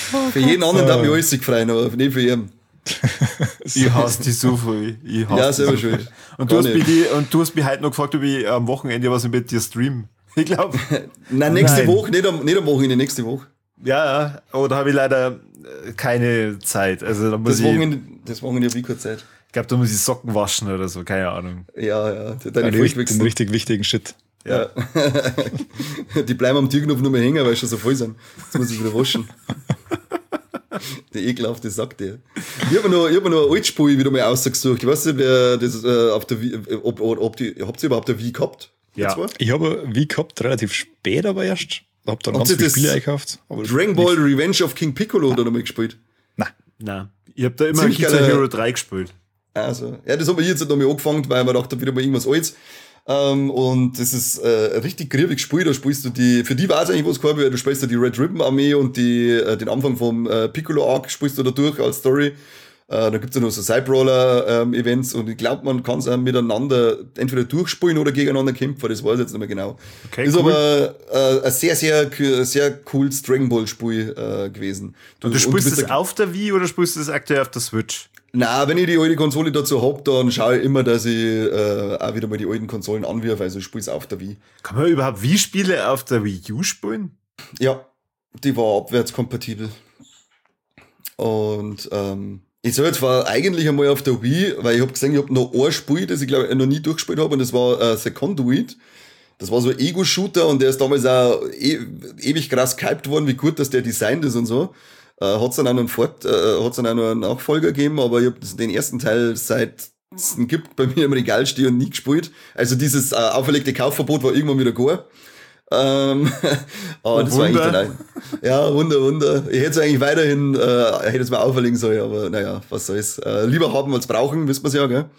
Für jeden anderen darf ich alles freuen, aber nicht für ihn. Ich hasse die so viel. Ich hasse Ja, die selber so schuld. viel. Und Gar du hast mich heute noch gefragt, ob ich am Wochenende was mit dir stream. Ich glaube. Nein, nächste Nein. Woche, nicht am Wochenende, nächste Woche. Ja, aber da habe ich leider keine Zeit. Also da muss Das Wochenende habe ich keine Zeit. ich glaube, da muss ich Socken waschen oder so, keine Ahnung. Ja, deine Den Furchtwechsel. richtig wichtigen Shit. Ja. Die bleiben am Türknopf nur mehr hängen, weil sie schon so voll sind. Jetzt muss ich wieder waschen. Der ekelhafte Sack, der. Ich habe noch eine Altspur wieder mal ausgesucht. Ich weiß nicht, wer das auf der Wii, habt ihr überhaupt eine Wii gehabt? Ja. Ihr zwei? Ich habe wie gehabt, relativ spät aber erst. Hab dann Habt ganz ihr viele das Spiele eingekauft. aber Dragon Ball Revenge of King Piccolo da nochmal gespielt. Nein. Nein. Ich habe da immer Ziemlich Guitar geile- Hero 3 gespielt. Also, ja, das haben wir jetzt noch mal angefangen, weil man dachte, wieder mal irgendwas Altes. Und das ist ein richtig griebiges Spiel. Da spielst du für die war es eigentlich was gehabt, weil du spielst da die Red Ribbon Armee und den Anfang vom Piccolo Arc spielst du da durch als Story. Da gibt's ja noch so Sidebrawler-Events und ich glaube, man kann es auch miteinander entweder durchspielen oder gegeneinander kämpfen, das weiß ich jetzt nicht mehr genau. Okay, ist cool. aber ein sehr cooles Dragon Ball Spiel gewesen. Und du spielst bist das auf der Wii oder spielst du das aktuell auf der Switch? Na, wenn ich die alte Konsole dazu hab, dann schaue ich immer, dass ich auch wieder mal die alten Konsolen anwirf, also ich spiele es auf der Wii. Kann man überhaupt Wii-Spiele auf der Wii U spielen? Ja, die war abwärtskompatibel. Und ich soll jetzt war eigentlich einmal auf der Wii, weil ich habe gesehen, ich habe noch ein Spiel, das ich glaube noch nie durchgespielt habe, und das war The Conduit. Das war so ein Ego-Shooter und der ist damals auch ewig krass gehypt worden, wie gut dass der designt ist und so. Hat's dann auch noch einen Nachfolger gegeben, aber ich habe den ersten Teil seit es ihn gibt bei mir im Regal stehen und nie gespielt. Also dieses auferlegte Kaufverbot war irgendwann wieder gar. Aber das war eigentlich dann ja, Wunder. Ich hätte es eigentlich weiterhin, hätte es mal auferlegen sollen, aber naja, was soll's. Lieber haben als brauchen, wissen wir's ja, gell?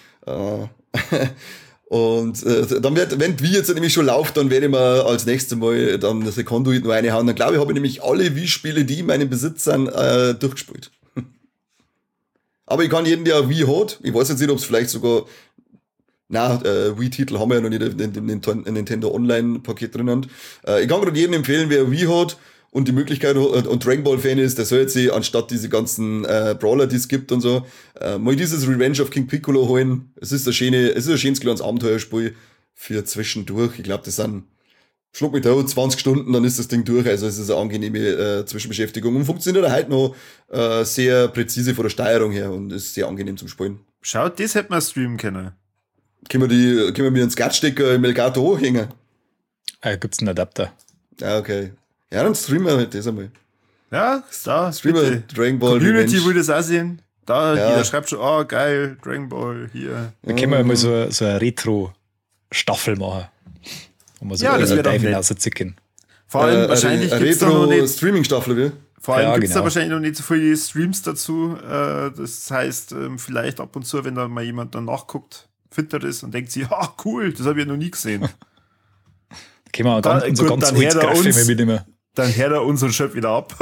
Und dann wenn die Wii jetzt nämlich schon läuft, dann werde ich mir als nächstes Mal dann das Conduit noch reinhauen. Dann glaube ich, habe ich nämlich alle Wii-Spiele, die in meinem Besitz sind, durchgespielt. Aber ich kann jeden, der eine Wii hat, ich weiß jetzt nicht, ob es vielleicht sogar, Wii-Titel haben wir ja noch nicht in dem Nintendo Online-Paket drin. Ich kann gerade jedem empfehlen, wer Wii hat und die Möglichkeit und Dragon Ball Fan ist, der soll jetzt sich anstatt diese ganzen Brawler, die es gibt und so, mal dieses Revenge of King Piccolo holen. Es ist ein schönes kleines Abenteuerspiel für zwischendurch. Ich glaube, das sind schluck mich da 20 Stunden, dann ist das Ding durch. Also es ist eine angenehme Zwischenbeschäftigung und funktioniert halt noch sehr präzise von der Steuerung her und ist sehr angenehm zum Spielen. Schaut, das hätte man streamen können. Können wir mir einen Skatstecker im Elgato hochhängen? Gibt's einen Adapter? Ja, okay. Ja, dann streamen wir halt das einmal. Ja, da, Streamer bitte. Dragon Ball Community Revenge. will das auch sehen. Da, Ja. jeder schreibt schon, oh geil, Dragon Ball, hier. Dann können wir mal so eine Retro-Staffel machen. Wo wir so Ja, das wär doch Dive nett. hinauszicken. Vor allem wahrscheinlich eine gibt's da noch nicht, Retro-Streaming-Staffel, wie? vor allem Ja, gibt's da genau. wahrscheinlich noch nicht so viele Streams dazu. Das heißt, vielleicht ab und zu, wenn da mal jemand dann nachguckt, findet er das und denkt sich, ah cool, das habe ich ja noch nie gesehen. Können wir dann Da- unser gut, ganz dann altes her da Grafik uns. mal mitnehmen. Dann hört er uns und schöpft wieder ab.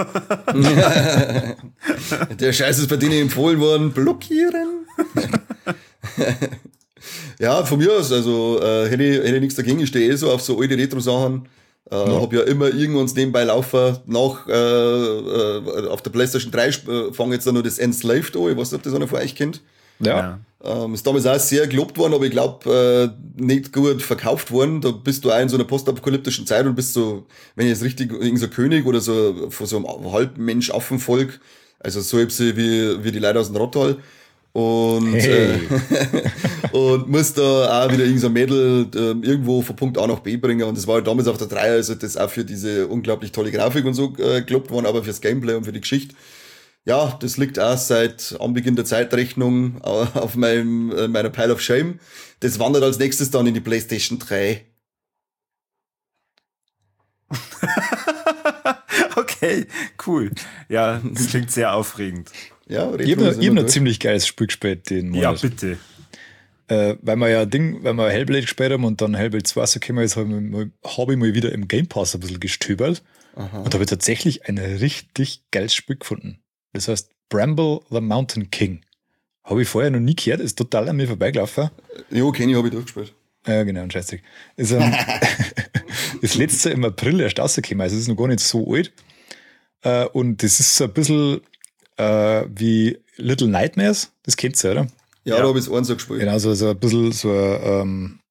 Der Scheiß ist bei denen empfohlen worden. Blockieren. Ja, von mir aus, also hätte ich nichts dagegen. Ich stehe so auf so alte Retro-Sachen. Hab ja immer irgendwas nebenbei laufen. Auf der PlayStation 3 fange jetzt dann noch das Enslaved an. Ich weiß nicht, ob das einer von euch kennt. Ja. Ist damals auch sehr gelobt worden, aber ich glaube, nicht gut verkauft worden. Da bist du auch in so einer postapokalyptischen Zeit und bist so, wenn ich jetzt richtig, irgendein so König oder so von so einem Halbmensch-Affenvolk, also so wie die Leute aus dem Rottal. Und, Hey. und musst da auch wieder irgendein so Mädel irgendwo von Punkt A nach B bringen. Und das war damals auf der 3, also das auch für diese unglaublich tolle Grafik und so gelobt worden, aber fürs Gameplay und für die Geschichte. Ja, das liegt auch seit Anbeginn der Zeitrechnung auf meiner Pile of Shame. Das wandert als nächstes dann in die PlayStation 3. Okay, cool. Ja, das klingt sehr aufregend. Ja, Ich habe noch ein ziemlich geiles Spiel gespielt den Ja, Monat. bitte. Weil wir Hellblade gespielt haben und dann Hellblade 2 so gekommen ist, habe ich mal wieder im Game Pass ein bisschen gestöbert und habe tatsächlich ein richtig geiles Spiel gefunden. Das heißt Bramble the Mountain King. Habe ich vorher noch nie gehört, ist total an mir vorbeigelaufen. Jo, Kenny habe ich durchgespielt. Ja, genau, ein Scheißdreck. Ist das letzte im April erst rausgekommen, also es ist noch gar nicht so alt. Und das ist so ein bisschen wie Little Nightmares. Das kennt ihr, oder? Ja, da habe ich es eins so gespielt. Genau, so ein bisschen so ein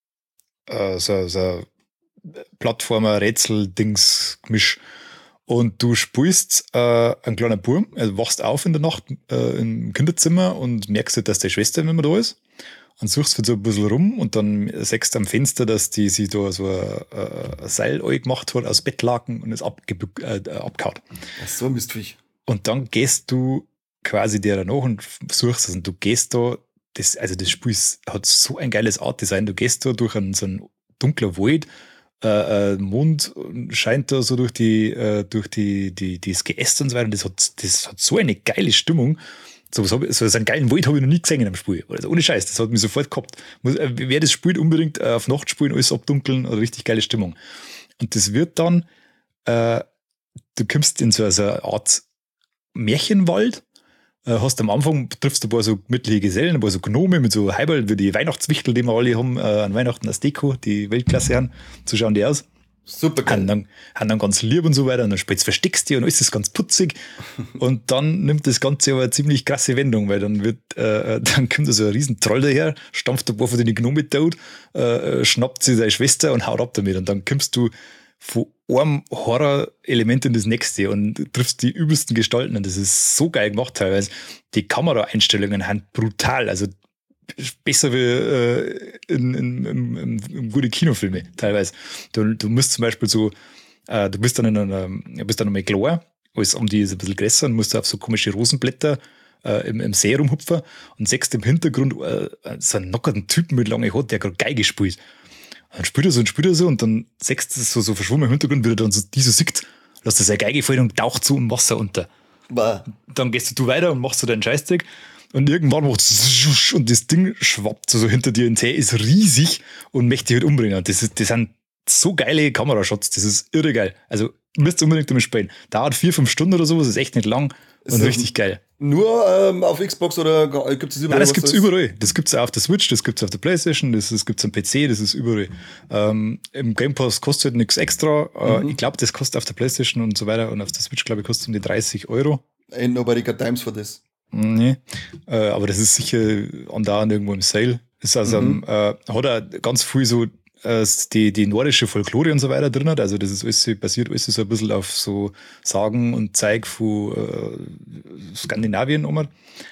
Plattformer-Rätsel-Dings-Gemisch. Und du spielst einen kleinen Burm, also wachst auf in der Nacht im Kinderzimmer und merkst halt, dass deine Schwester nicht mehr da ist. Und suchst so ein bisschen rum und dann siehst du am Fenster, dass die sich da so ein Seil gemacht hat aus Bettlaken und ist abgehauen. Das ist so ein Mistviech. Und dann gehst du quasi dir nach und suchst es und du gehst da, das Spiel hat so ein geiles Art-Design, du gehst da durch so einen dunklen Wald, Mond scheint da so durch das Geäst und so weiter und das hat so eine geile Stimmung. So einen geilen Wald habe ich noch nie gesehen in einem Spiel. Also ohne Scheiß, das hat mich sofort gehabt. Wer das spielt, unbedingt auf Nacht spielen, alles abdunkeln, eine richtig geile Stimmung. Und das wird dann, du kommst in so eine Art Märchenwald, hast am Anfang, triffst du ein paar so mittlere Gesellen, ein paar so Gnome mit so Heiberl, wie die Weihnachtswichtel, die wir alle haben, an Weihnachten als Deko, die Weltklasse haben. So schauen die aus. Super geil. Haben dann ganz lieb und so weiter und dann später versteckst du die und alles ist ganz putzig und dann nimmt das Ganze aber eine ziemlich krasse Wendung, weil dann dann kommt da so ein riesen Troll daher, stampft ein paar von den Gnome tot, schnappt sie seine Schwester und haut ab damit und dann kommst du von einem Horror-Element in das nächste und triffst die übelsten Gestalten und das ist so geil gemacht teilweise. Die Kameraeinstellungen sind brutal, also besser wie in gute Kinofilme teilweise. Du musst zum Beispiel so, du bist dann einmal klar, alles um die ist ein bisschen größer und musst auf so komische Rosenblätter im See rumhupfen und siehst im Hintergrund so einen nackerten Typen mit langen Haaren, der gerade Geige spielt. Und dann spielt er so und dann siehst du so verschwommen im Hintergrund, wie er dann so diese sieht, lässt er seine Geige fallen und taucht so im Wasser unter. Bah. Dann gehst du weiter und machst so deinen Scheißdreck und irgendwann macht es und das Ding schwappt so hinter dir in den See, ist riesig und möchte dich halt umbringen. Das sind so geile Kamerashots, das ist irre geil. Also müsst ihr unbedingt damit spielen. Dauert 4-5 Stunden oder sowas, ist echt nicht lang und richtig geil. Nur auf Xbox oder gibt es überall? Nein, das gibt's überall. Das gibt's auch auf der Switch, das gibt's auf der Playstation, das gibt's am PC, das ist überall. Im Game Pass kostet halt nichts extra. Ich glaube, das kostet auf der Playstation und so weiter und auf der Switch, glaube ich, kostet um die 30 Euro. Ain't nobody got times for this. Nee, aber das ist sicher andauernd irgendwo im Sale. Ist also, hat auch ganz viel so die nordische Folklore und so weiter drin hat. Also das ist alles, basiert alles so ein bisschen auf so Sagen und Zeig von Skandinavien nochmal.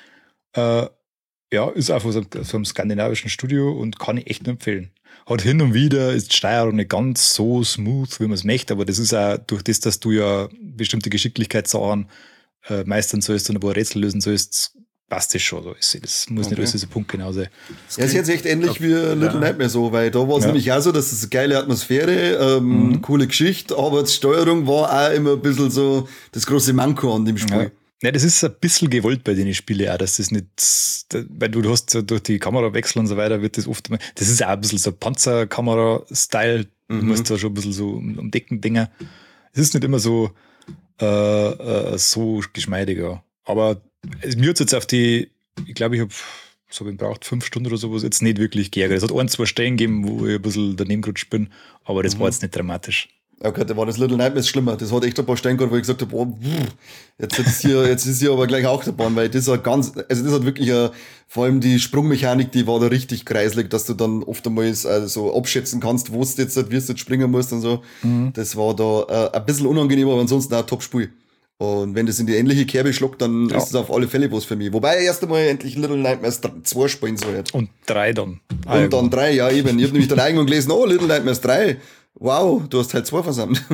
Ja, ist auch von so einem skandinavischen Studio und kann ich echt nur empfehlen. Hat hin und wieder ist die Steuerung nicht ganz so smooth, wie man es möchte, aber das ist auch durch das, dass du ja bestimmte Geschicklichkeitssachen meistern sollst und ein paar Rätsel lösen sollst, passt das schon. Das muss nicht alles so Punkt genau sein. Ja, ist jetzt echt ähnlich wie Little Nightmare so, weil da war es nämlich auch so, dass es eine geile Atmosphäre, coole Geschichte, aber die Steuerung war auch immer ein bisschen so das große Manko an dem Spiel. Ja, das ist ein bisschen gewollt bei den Spielen auch, dass das nicht, weil du hast so durch die Kamerawechsel und so weiter, wird das oft, das ist auch ein bisschen so Panzerkamera-Style, du musst da schon ein bisschen so umdecken Dinger. Es ist nicht immer so geschmeidig, ja. Aber mir hat es jetzt ich glaube, ich habe so gebraucht 5 Stunden oder sowas, jetzt nicht wirklich geärgert. Es hat 1-2 Stellen gegeben, wo ich ein bisschen daneben gerutscht bin, aber das war jetzt nicht dramatisch. Okay, da war das Little Nightmares schlimmer. Das hat echt ein paar Stellen gehabt, wo ich gesagt habe, boah, jetzt ist hier aber gleich auch der Bahn, weil das hat das hat wirklich vor allem die Sprungmechanik, die war da richtig kreislig, dass du dann oft einmal so abschätzen kannst, wo du jetzt, wie du jetzt springen musst und so. Das war da ein bisschen unangenehm, aber ansonsten auch ein Top-Spiel. Und wenn das in die ähnliche Kerbe schluckt, dann ist es auf alle Fälle was für mich. Wobei erst einmal endlich Little Nightmares 2 spielen soll. Und 3 dann. Und dann 3, ja eben. Ich habe nämlich dann irgendwann gelesen, Little Nightmares 3. Wow, du hast halt 2 versammelt.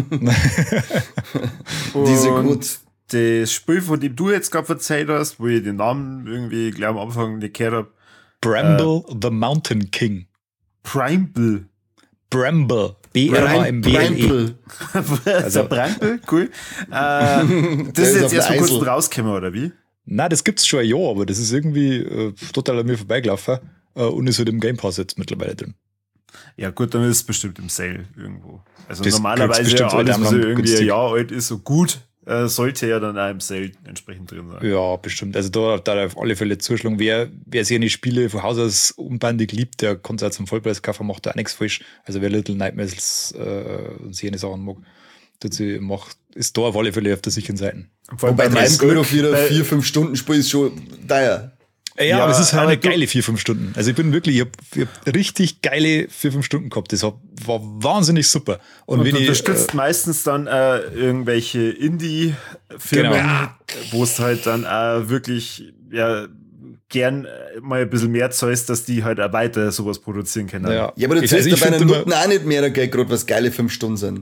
Die sind gut. Das Spiel, von dem du jetzt gerade erzählt hast, wo ich den Namen irgendwie gleich am Anfang nicht gehört habe. Bramble the Mountain King. Bramble. Bramble. B-R-A-M-B-L-E. Also Bramble, cool. Das ist jetzt erst vor kurzem rausgekommen, oder wie? Nein, das gibt's schon ein Jahr, aber das ist irgendwie total an mir vorbeigelaufen und ist halt im Game Pass jetzt mittlerweile drin. Ja gut, dann ist es bestimmt im Sale irgendwo. Also das normalerweise ja alles, was irgendwie günstig. ein Jahr alt ist, so gut, sollte ja dann auch im Sale entsprechend drin sein. Ja, bestimmt. Also da auf alle Fälle zuschlagen. Wer seine Spiele von Haus aus unbandig liebt, der kann es auch zum Vollpreis kaufen, macht da auch nichts falsch. Also wer Little Nightmares und seine Sachen mag, macht ist da auf alle Fälle auf der sicheren Seite. Und bei 30 Euro für ein 4-5 Stunden Spiel ist schon teuer. Ja, aber es ist halt eine geile 4-5 Stunden. Also ich hab richtig geile 4-5 Stunden gehabt. Das war wahnsinnig super. Und du unterstützt meistens dann irgendwelche Indie-Firmen, wo es halt dann wirklich gern mal ein bisschen mehr zahlst, dass die halt auch weiter sowas produzieren können. Ja, aber du zahlst ja bei einer Nutten auch nicht mehr Geld, gerade was geile 5 Stunden sind.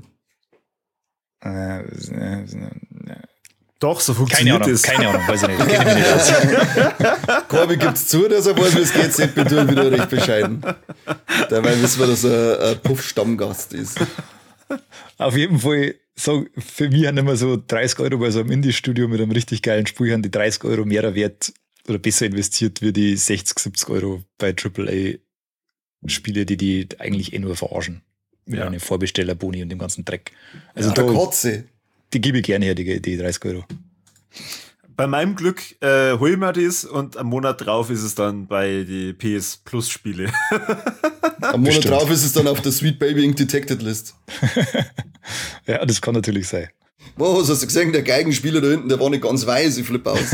Doch, so funktioniert das. Keine Ahnung, weiß ich nicht. Kenne mich nicht aus. Corby gibt's zu, dass er weiß, wie es geht. Seppi tut wieder recht bescheiden. Dabei wissen wir, dass er ein Puff-Stammgast ist. Auf jeden Fall, so, für mich haben immer so 30 Euro bei so einem Indie-Studio mit einem richtig geilen Spiel, haben die 30 Euro mehr wert oder besser investiert wie die 60, 70 Euro bei AAA-Spiele, die eigentlich nur verarschen. Mit einem Vorbesteller-Boni und dem ganzen Dreck. Also da Kotze. Die gebe ich gerne her, die 30 Euro. Bei meinem Glück hol ich mir das und am Monat drauf ist es dann bei die PS Plus Spiele. Am Monat drauf ist es dann auf der Sweet Baby Inc. Detected List. Ja, das kann natürlich sein. Wow, was hast du gesehen? Der Geigenspieler da hinten, der war nicht ganz weiß. Ich flippe aus.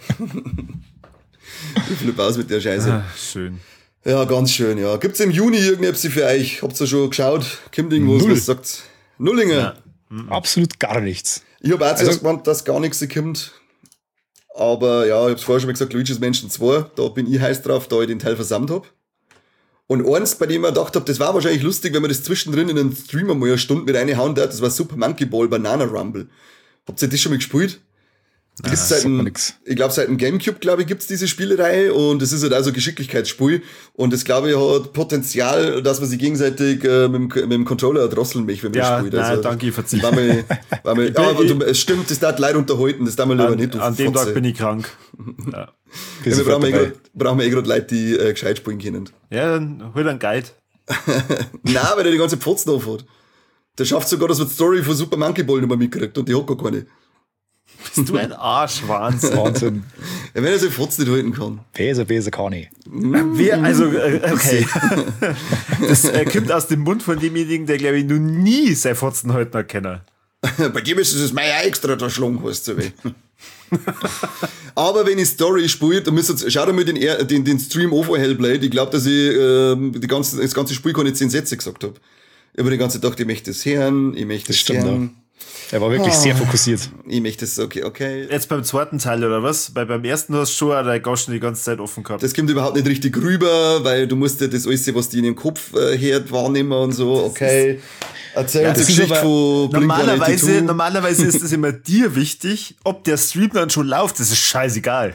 Ich flippe aus mit der Scheiße. Ah, schön. Ja, ganz schön, ja. Gibt's im Juni irgendetwas für euch? Habt ihr schon geschaut? Kommt irgendwas, was sagt? Nullinger? Ja. Absolut gar nichts. Ich habe auch zuerst gemeint, dass gar nichts kommt. Aber ja, ich hab's vorher schon mal gesagt, Luigi's Mansion 2, da bin ich heiß drauf, da ich den Teil versammelt hab. Und eins, bei dem ich gedacht hab, das war wahrscheinlich lustig, wenn man das zwischendrin in einen Streamer mal eine Stunde mit reinhauen darf, das war Super Monkey Ball Banana Rumble. Habt ihr das schon mal gespielt? Ich glaube, seit dem Gamecube, gibt's diese Spielereihe und es ist halt auch so ein Geschicklichkeitsspiel und das, glaube ich, hat Potenzial, dass man sich gegenseitig mit dem Controller drosseln möchte, wenn man spielt. Also, danke, ich verzichte. Es stimmt, das darf leider unterhalten, das darf man lieber nicht. An dem Tag bin ich krank. Ja. Wir brauchen wir gerade Leute, die gescheit spielen können. Ja, dann hol einen Guide. Nein, weil der die ganze Pfotzen drauf hat. Der schafft sogar, dass man die Story von Super Monkey Ball nicht mehr mitkriegt und die hat gar keine. Bist du ein Arsch, Wahnsinn. Ja, wenn er seine Fotz nicht halten kann. Besser kann ich. Okay. Das kommt aus dem Mund von demjenigen, der, glaube ich, noch nie sein Fotzen halten hat können. Bei dem ist es mein extra der Schlung, weißt du weh. Aber wenn ich Story spiele, dann schau dir mal den Stream an von Hellblade. Ich glaube, dass ich das ganze Spiel keine 10 Sätze gesagt habe. Ich habe die ganze Zeit gedacht, ich möchte es hören, ich möchte es hören. Er war wirklich sehr fokussiert. Ich möchte es, okay. Jetzt beim zweiten Teil, oder was? Weil beim ersten hast du schon dein Goschen die ganze Zeit offen gehabt. Das kommt überhaupt nicht richtig rüber, weil du musst ja das alles, was dir in den Kopf hört, wahrnehmen und so, okay. Erzähl uns eine Geschichte von Blink-182. Normalerweise ist es immer dir wichtig, ob der Stream dann schon läuft, das ist scheißegal.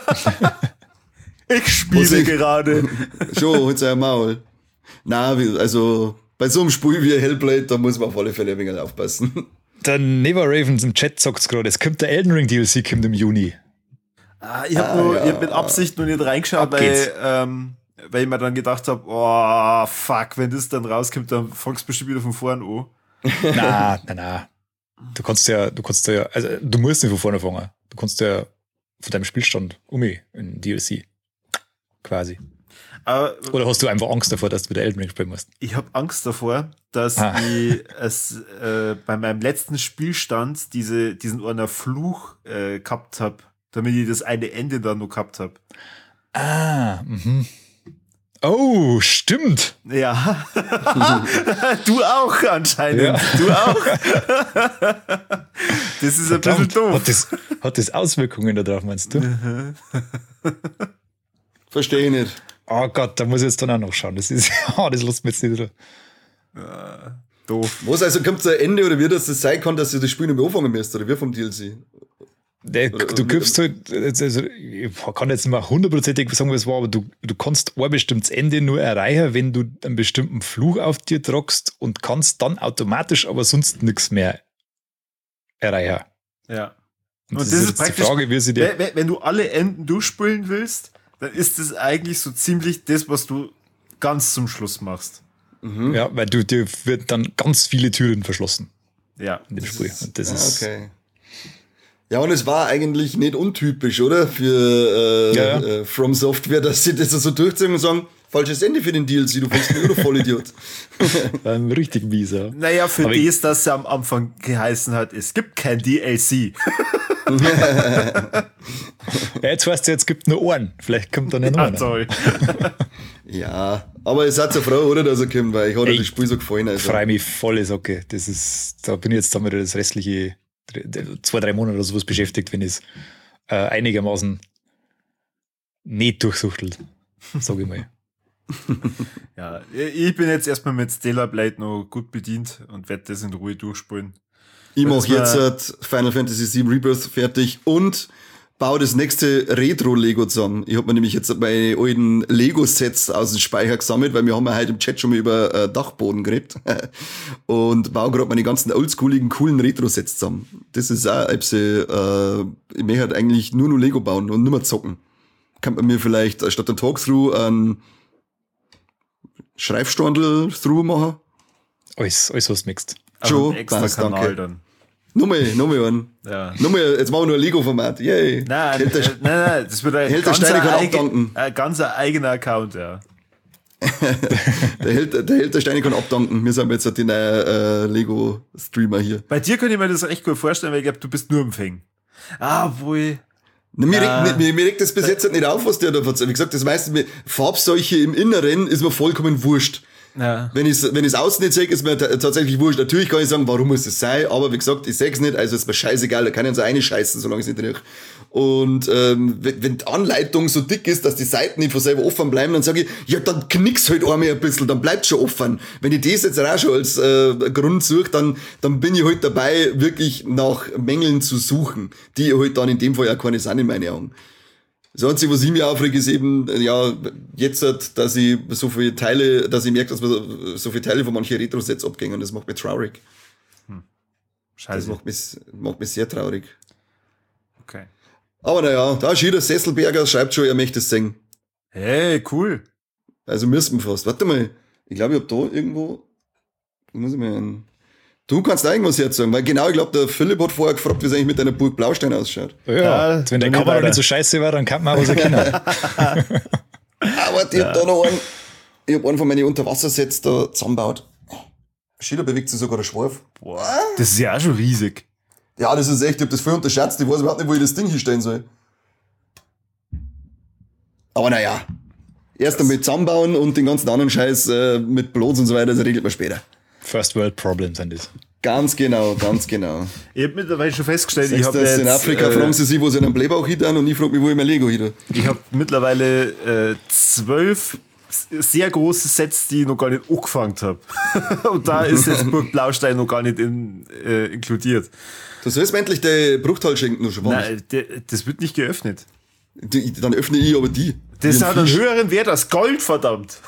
Ich spiele gerade. Schon, holt's ein Maul. Nein, also bei so einem Spiel wie Hellblade, da muss man auf alle Fälle ein wenig aufpassen. Der Never Ravens im Chat sagt es gerade, es kommt der Elden Ring DLC kommt im Juni. Ich hab mit Absicht noch nicht reingeschaut, weil ich mir dann gedacht habe, oh fuck, wenn das dann rauskommt, dann fangst du bestimmt wieder von vorne an. Nein. Du kannst ja, also du musst nicht von vorne fangen. Du kannst ja von deinem Spielstand in DLC. Quasi. Oder hast du einfach Angst davor, dass du wieder Elden Ring spielen musst? Ich habe Angst davor, dass ich bei meinem letzten Spielstand diesen einer Fluch gehabt habe, damit ich das eine Ende dann noch gehabt habe. Oh, stimmt. Ja. Du auch anscheinend. Ja. Du auch. Das ist ein bisschen doof. Hat das Auswirkungen da drauf, meinst du? Verstehe ich nicht. Oh Gott, da muss ich jetzt dann auch noch schauen. Das lässt mir jetzt nicht wieder. Doof. Was, also kommt zu Ende oder wie das sein kann, dass du das Spiel nicht mehr anfangen müsst oder wie vom DLC? Du gibst halt, also ich kann jetzt nicht mal hundertprozentig sagen, was war, aber du kannst ein bestimmtes Ende nur erreichen, wenn du einen bestimmten Fluch auf dir tragst und kannst dann automatisch aber sonst nichts mehr erreichen. Ja. Und das ist praktisch die Frage, wie sie dir. Wenn du alle Enden durchspielen willst, dann ist das eigentlich so ziemlich das, was du ganz zum Schluss machst. Mhm. Ja, weil dir wird dann ganz viele Türen verschlossen. Ja. In dem Spiel. Und das ist. Okay. Ja, und es war eigentlich nicht untypisch, oder? Für From Software, dass sie das so durchziehen und sagen, Falsches Ende für den DLC, du fängst mir nur noch Vollidiot. Ein richtig mieser. Naja, für Aber das, dass er am Anfang geheißen hat, es gibt kein DLC. Ja, jetzt weißt du, jetzt gibt nur einen. Vielleicht kommt dann ja noch Ah, einer. toll. Ja, aber ihr seid so froh, oder, dass er kommt, weil ich hat Ey, das Spiel so gefallen. Ich Also. freue mich volle Socke. Da bin ich jetzt damit das restliche 2-3 Monate oder sowas beschäftigt, wenn ich es einigermaßen nicht durchsuchtelt. Sag ich mal. Ja, ich bin jetzt erstmal mit Stellar Blade noch gut bedient und werde das in Ruhe durchspielen. Ich Das mache war- jetzt Final Fantasy VII Rebirth fertig und baue das nächste Retro-Lego zusammen. Ich habe mir nämlich jetzt meine alten Lego-Sets aus dem Speicher gesammelt, weil wir haben ja heute im Chat schon mal über Dachboden geredet. Und baue gerade meine ganzen oldschooligen, coolen Retro-Sets zusammen. Das ist auch, ich möchte halt eigentlich nur noch Lego bauen und nicht mehr zocken. Kann man mir vielleicht statt ein Talkthrough ein Schreibstandel-Through machen? Alles was du mixt. Also Joe, einen extra passt, Kanal danke. dann. Nochmal einen. Ja. Nochmal, jetzt machen wir nur ein Lego-Format. Yay. Nein, nein, das wird ein Held der Steine kann abdanken. ganz eigener Account, ja. Der Held der Steine kann abdanken. Wir sind jetzt die neuen Lego-Streamer hier. Bei dir könnte ich mir das recht gut vorstellen, weil ich glaube, du bist nur im Fang. Ah, wohl. Na, mir regt das bis jetzt halt nicht auf, was der da erzählt. Wie gesagt, das meiste mit Farbseuche im Inneren ist mir vollkommen wurscht. Ja. Wenn ich es außen nicht sehe, ist mir tatsächlich wurscht. Natürlich kann ich sagen, warum muss das sein, aber wie gesagt, ich sehe es nicht, also ist mir scheißegal, da kann ich so eine scheißen, solange ich es nicht rieche. Und wenn die Anleitung so dick ist, dass die Seiten nicht von selber offen bleiben, dann sage ich, ja, dann knick's halt einmal ein bisschen, dann bleibt's schon offen. Wenn ich das jetzt auch schon als Grund suche, dann bin ich halt dabei, wirklich nach Mängeln zu suchen, die halt dann in dem Fall ja keine sind in meinen Augen. Das Einzige, was ich mir aufrege, ist eben, ja, jetzt, dass ich so viele Teile, dass ich merke, dass mir so viele Teile von manchen Retro-Sets abgehen und das macht mich traurig. Das Scheiße. macht mich sehr traurig. Okay. Aber naja, da ist jeder Sesselberger, schreibt schon, er möchte es singen. Hey, cool. Also müssen wir fast. Warte mal, ich glaube, ich hab da irgendwo, muss ich mal du kannst da irgendwas jetzt sagen, weil genau, ich glaube, der Philipp hat vorher gefragt, wie es eigentlich mit deiner Burg Blaustein ausschaut. Ja, wenn der bei mir Kamera weiter. nicht so scheiße war, dann kann man auch was erkennen. Aber ich hab da noch einen, ich hab einen von meinen Unterwassersets da zusammengebaut. Schiller bewegt sich sogar der Schwarf. Boah, das ist ja auch schon riesig. Ja, das ist echt, ich hab das voll unterschätzt, ich weiß überhaupt nicht, wo ich das Ding hinstellen soll. Aber naja, erst einmal zusammenbauen und den ganzen anderen Scheiß mit Blots und so weiter, das regelt man später. First World Problems sind das. Ganz genau, ganz genau. Ich habe mittlerweile schon festgestellt, ich Sechst habe das in Afrika fragen sie sich, wo sie einen Blähbauch hin und ich frage mich, wo ich mein Lego hin. Ich habe mittlerweile 12 sehr große Sets, die ich noch gar nicht angefangen habe. Und da ist jetzt Burg Blaustein noch gar nicht inkludiert. Du sollst mir endlich den Bruchteil schenken, nur schon mal. Nein, das wird nicht geöffnet. Dann öffne ich aber die. Das Wie ein hat einen Fisch. höheren Wert als Gold, verdammt.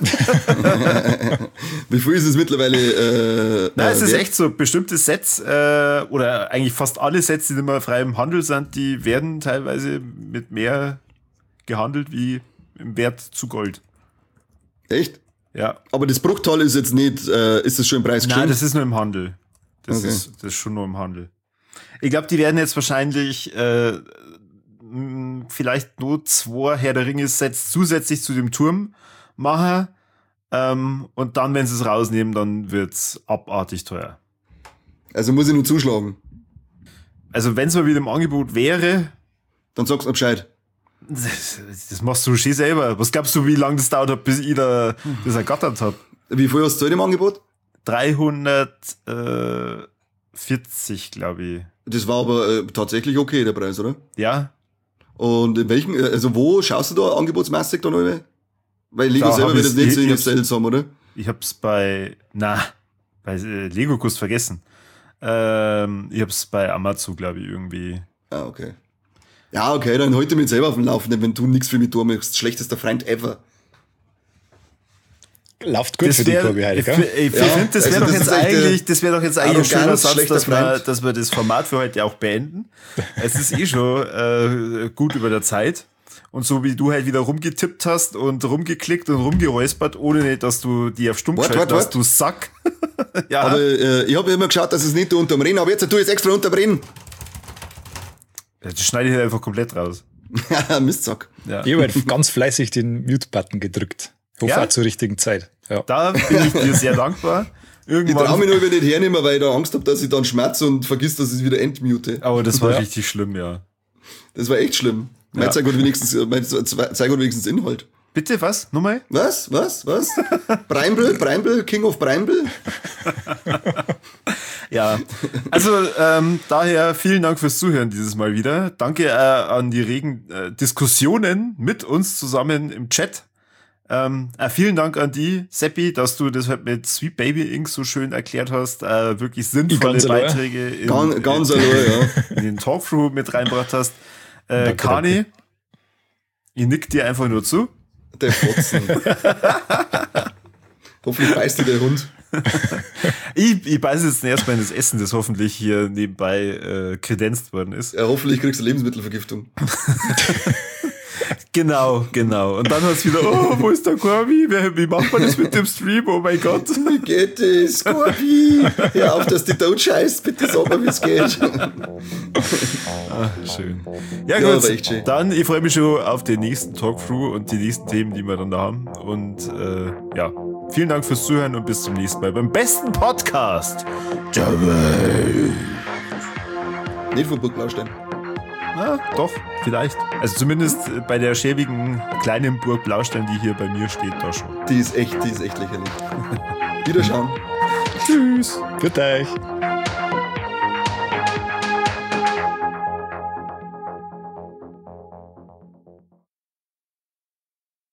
Wie viel ist es mittlerweile? Nein, es ist wert? echt so. Bestimmte Sets oder eigentlich fast alle Sets, die nicht mehr frei im Handel sind, die werden teilweise mit mehr gehandelt wie im Wert zu Gold. Echt? Ja. Aber das Bruchteil ist jetzt nicht, ist das schon im Preis Nein, geschrieben? das ist nur im Handel. Das Okay. ist schon nur im Handel. Ich glaube, die werden jetzt wahrscheinlich vielleicht nur 2 Herr der Ringe-Sets zusätzlich zu dem Turm machen. Und dann, wenn sie es rausnehmen, dann wird's abartig teuer. Also muss ich nur zuschlagen. Also wenn es mal wieder im Angebot wäre, Dann sagst du mir Bescheid. das machst du schon selber. Was glaubst du, wie lange das dauert hat, bis ich das ergattert habe? Wie viel hast du im Angebot? 340, glaube ich. Das war aber tatsächlich okay, der Preis, oder? Ja, Und in welchen, also wo schaust du da angebotsmäßig dann alle? Weil Lego Da selber hab wird ich's- das nicht so in ich- Sales haben, oder? ich hab's bei Lego Kurs vergessen. Ich hab's bei Amazon, glaube ich, irgendwie. Ah, okay. Ja, okay, dann heute mit selber auf dem Laufenden, wenn du nichts für mich tun möchtest. Schlechtester Freund ever. Läuft gut für die Kurve heute, ich gell? finde, das wäre also doch, das ist echt, das wär doch jetzt eigentlich ein arrogant, schöner Satz, schlechter dass Freund. wir das Format für heute auch beenden. Es ist eh schon gut über der Zeit. Und so wie du halt wieder rumgetippt hast und rumgeklickt und rumgeräuspert, ohne nicht, dass du die auf Stumm geschaltet hast, du Sack. Ja, Aber ich habe immer geschaut, dass es nicht unterm Rennen, aber jetzt tu ich es extra unterm Rennen. das schneide ich halt einfach komplett raus. Mistsack. Ja. Ich habe halt ganz fleißig den Mute-Button gedrückt. Hoffe Ja? auch zur richtigen Zeit. Ja. Da bin ich dir sehr dankbar. Ich traue Irgendwann, mich nur nicht hernehmen, weil ich da Angst habe, dass ich dann schmerze und vergiss, dass ich es wieder entmute. aber das war Ja. richtig schlimm, ja. Das war echt schlimm. Mein zeig gut wenigstens Inhalt. Bitte, was? Nochmal? Was? Breimbel, King of Breimbel? Ja, also daher vielen Dank fürs Zuhören dieses Mal wieder. Danke an die regen Diskussionen mit uns zusammen im Chat. Vielen Dank an die, Seppi, dass du das halt mit Sweet Baby Inc. so schön erklärt hast. Wirklich sinnvolle Ganz allein. Beiträge Ganz allein, ja. in den Talkthrough mit reingebracht hast. Kani, ich nick dir einfach nur zu. Der Fotzen. Hoffentlich beißt dir der Hund. Ich beiße jetzt erstmal in das Essen, das hoffentlich hier nebenbei kredenzt worden ist. Ja, hoffentlich kriegst du Lebensmittelvergiftung. Genau. Und dann hast du wieder, wo ist der Corby? Wie macht man das mit dem Stream? Oh mein Gott. Wie geht es, Corby? Hör auf, dass die tot scheißt. Bitte sag mal, wie es geht. Schön. Ja, Ja, gut. war echt schön. Dann, ich freue mich schon auf den nächsten Talkthrough und die nächsten Themen, die wir dann da haben. Und ja, vielen Dank fürs Zuhören und bis zum nächsten Mal beim besten Podcast. Nicht von Burg Blaustein. Na, doch, vielleicht. Also zumindest bei der schäbigen kleinen Burg Blaustein, die hier bei mir steht, da schon. Die ist echt lächerlich. Wiederschauen. Tschüss. Für euch.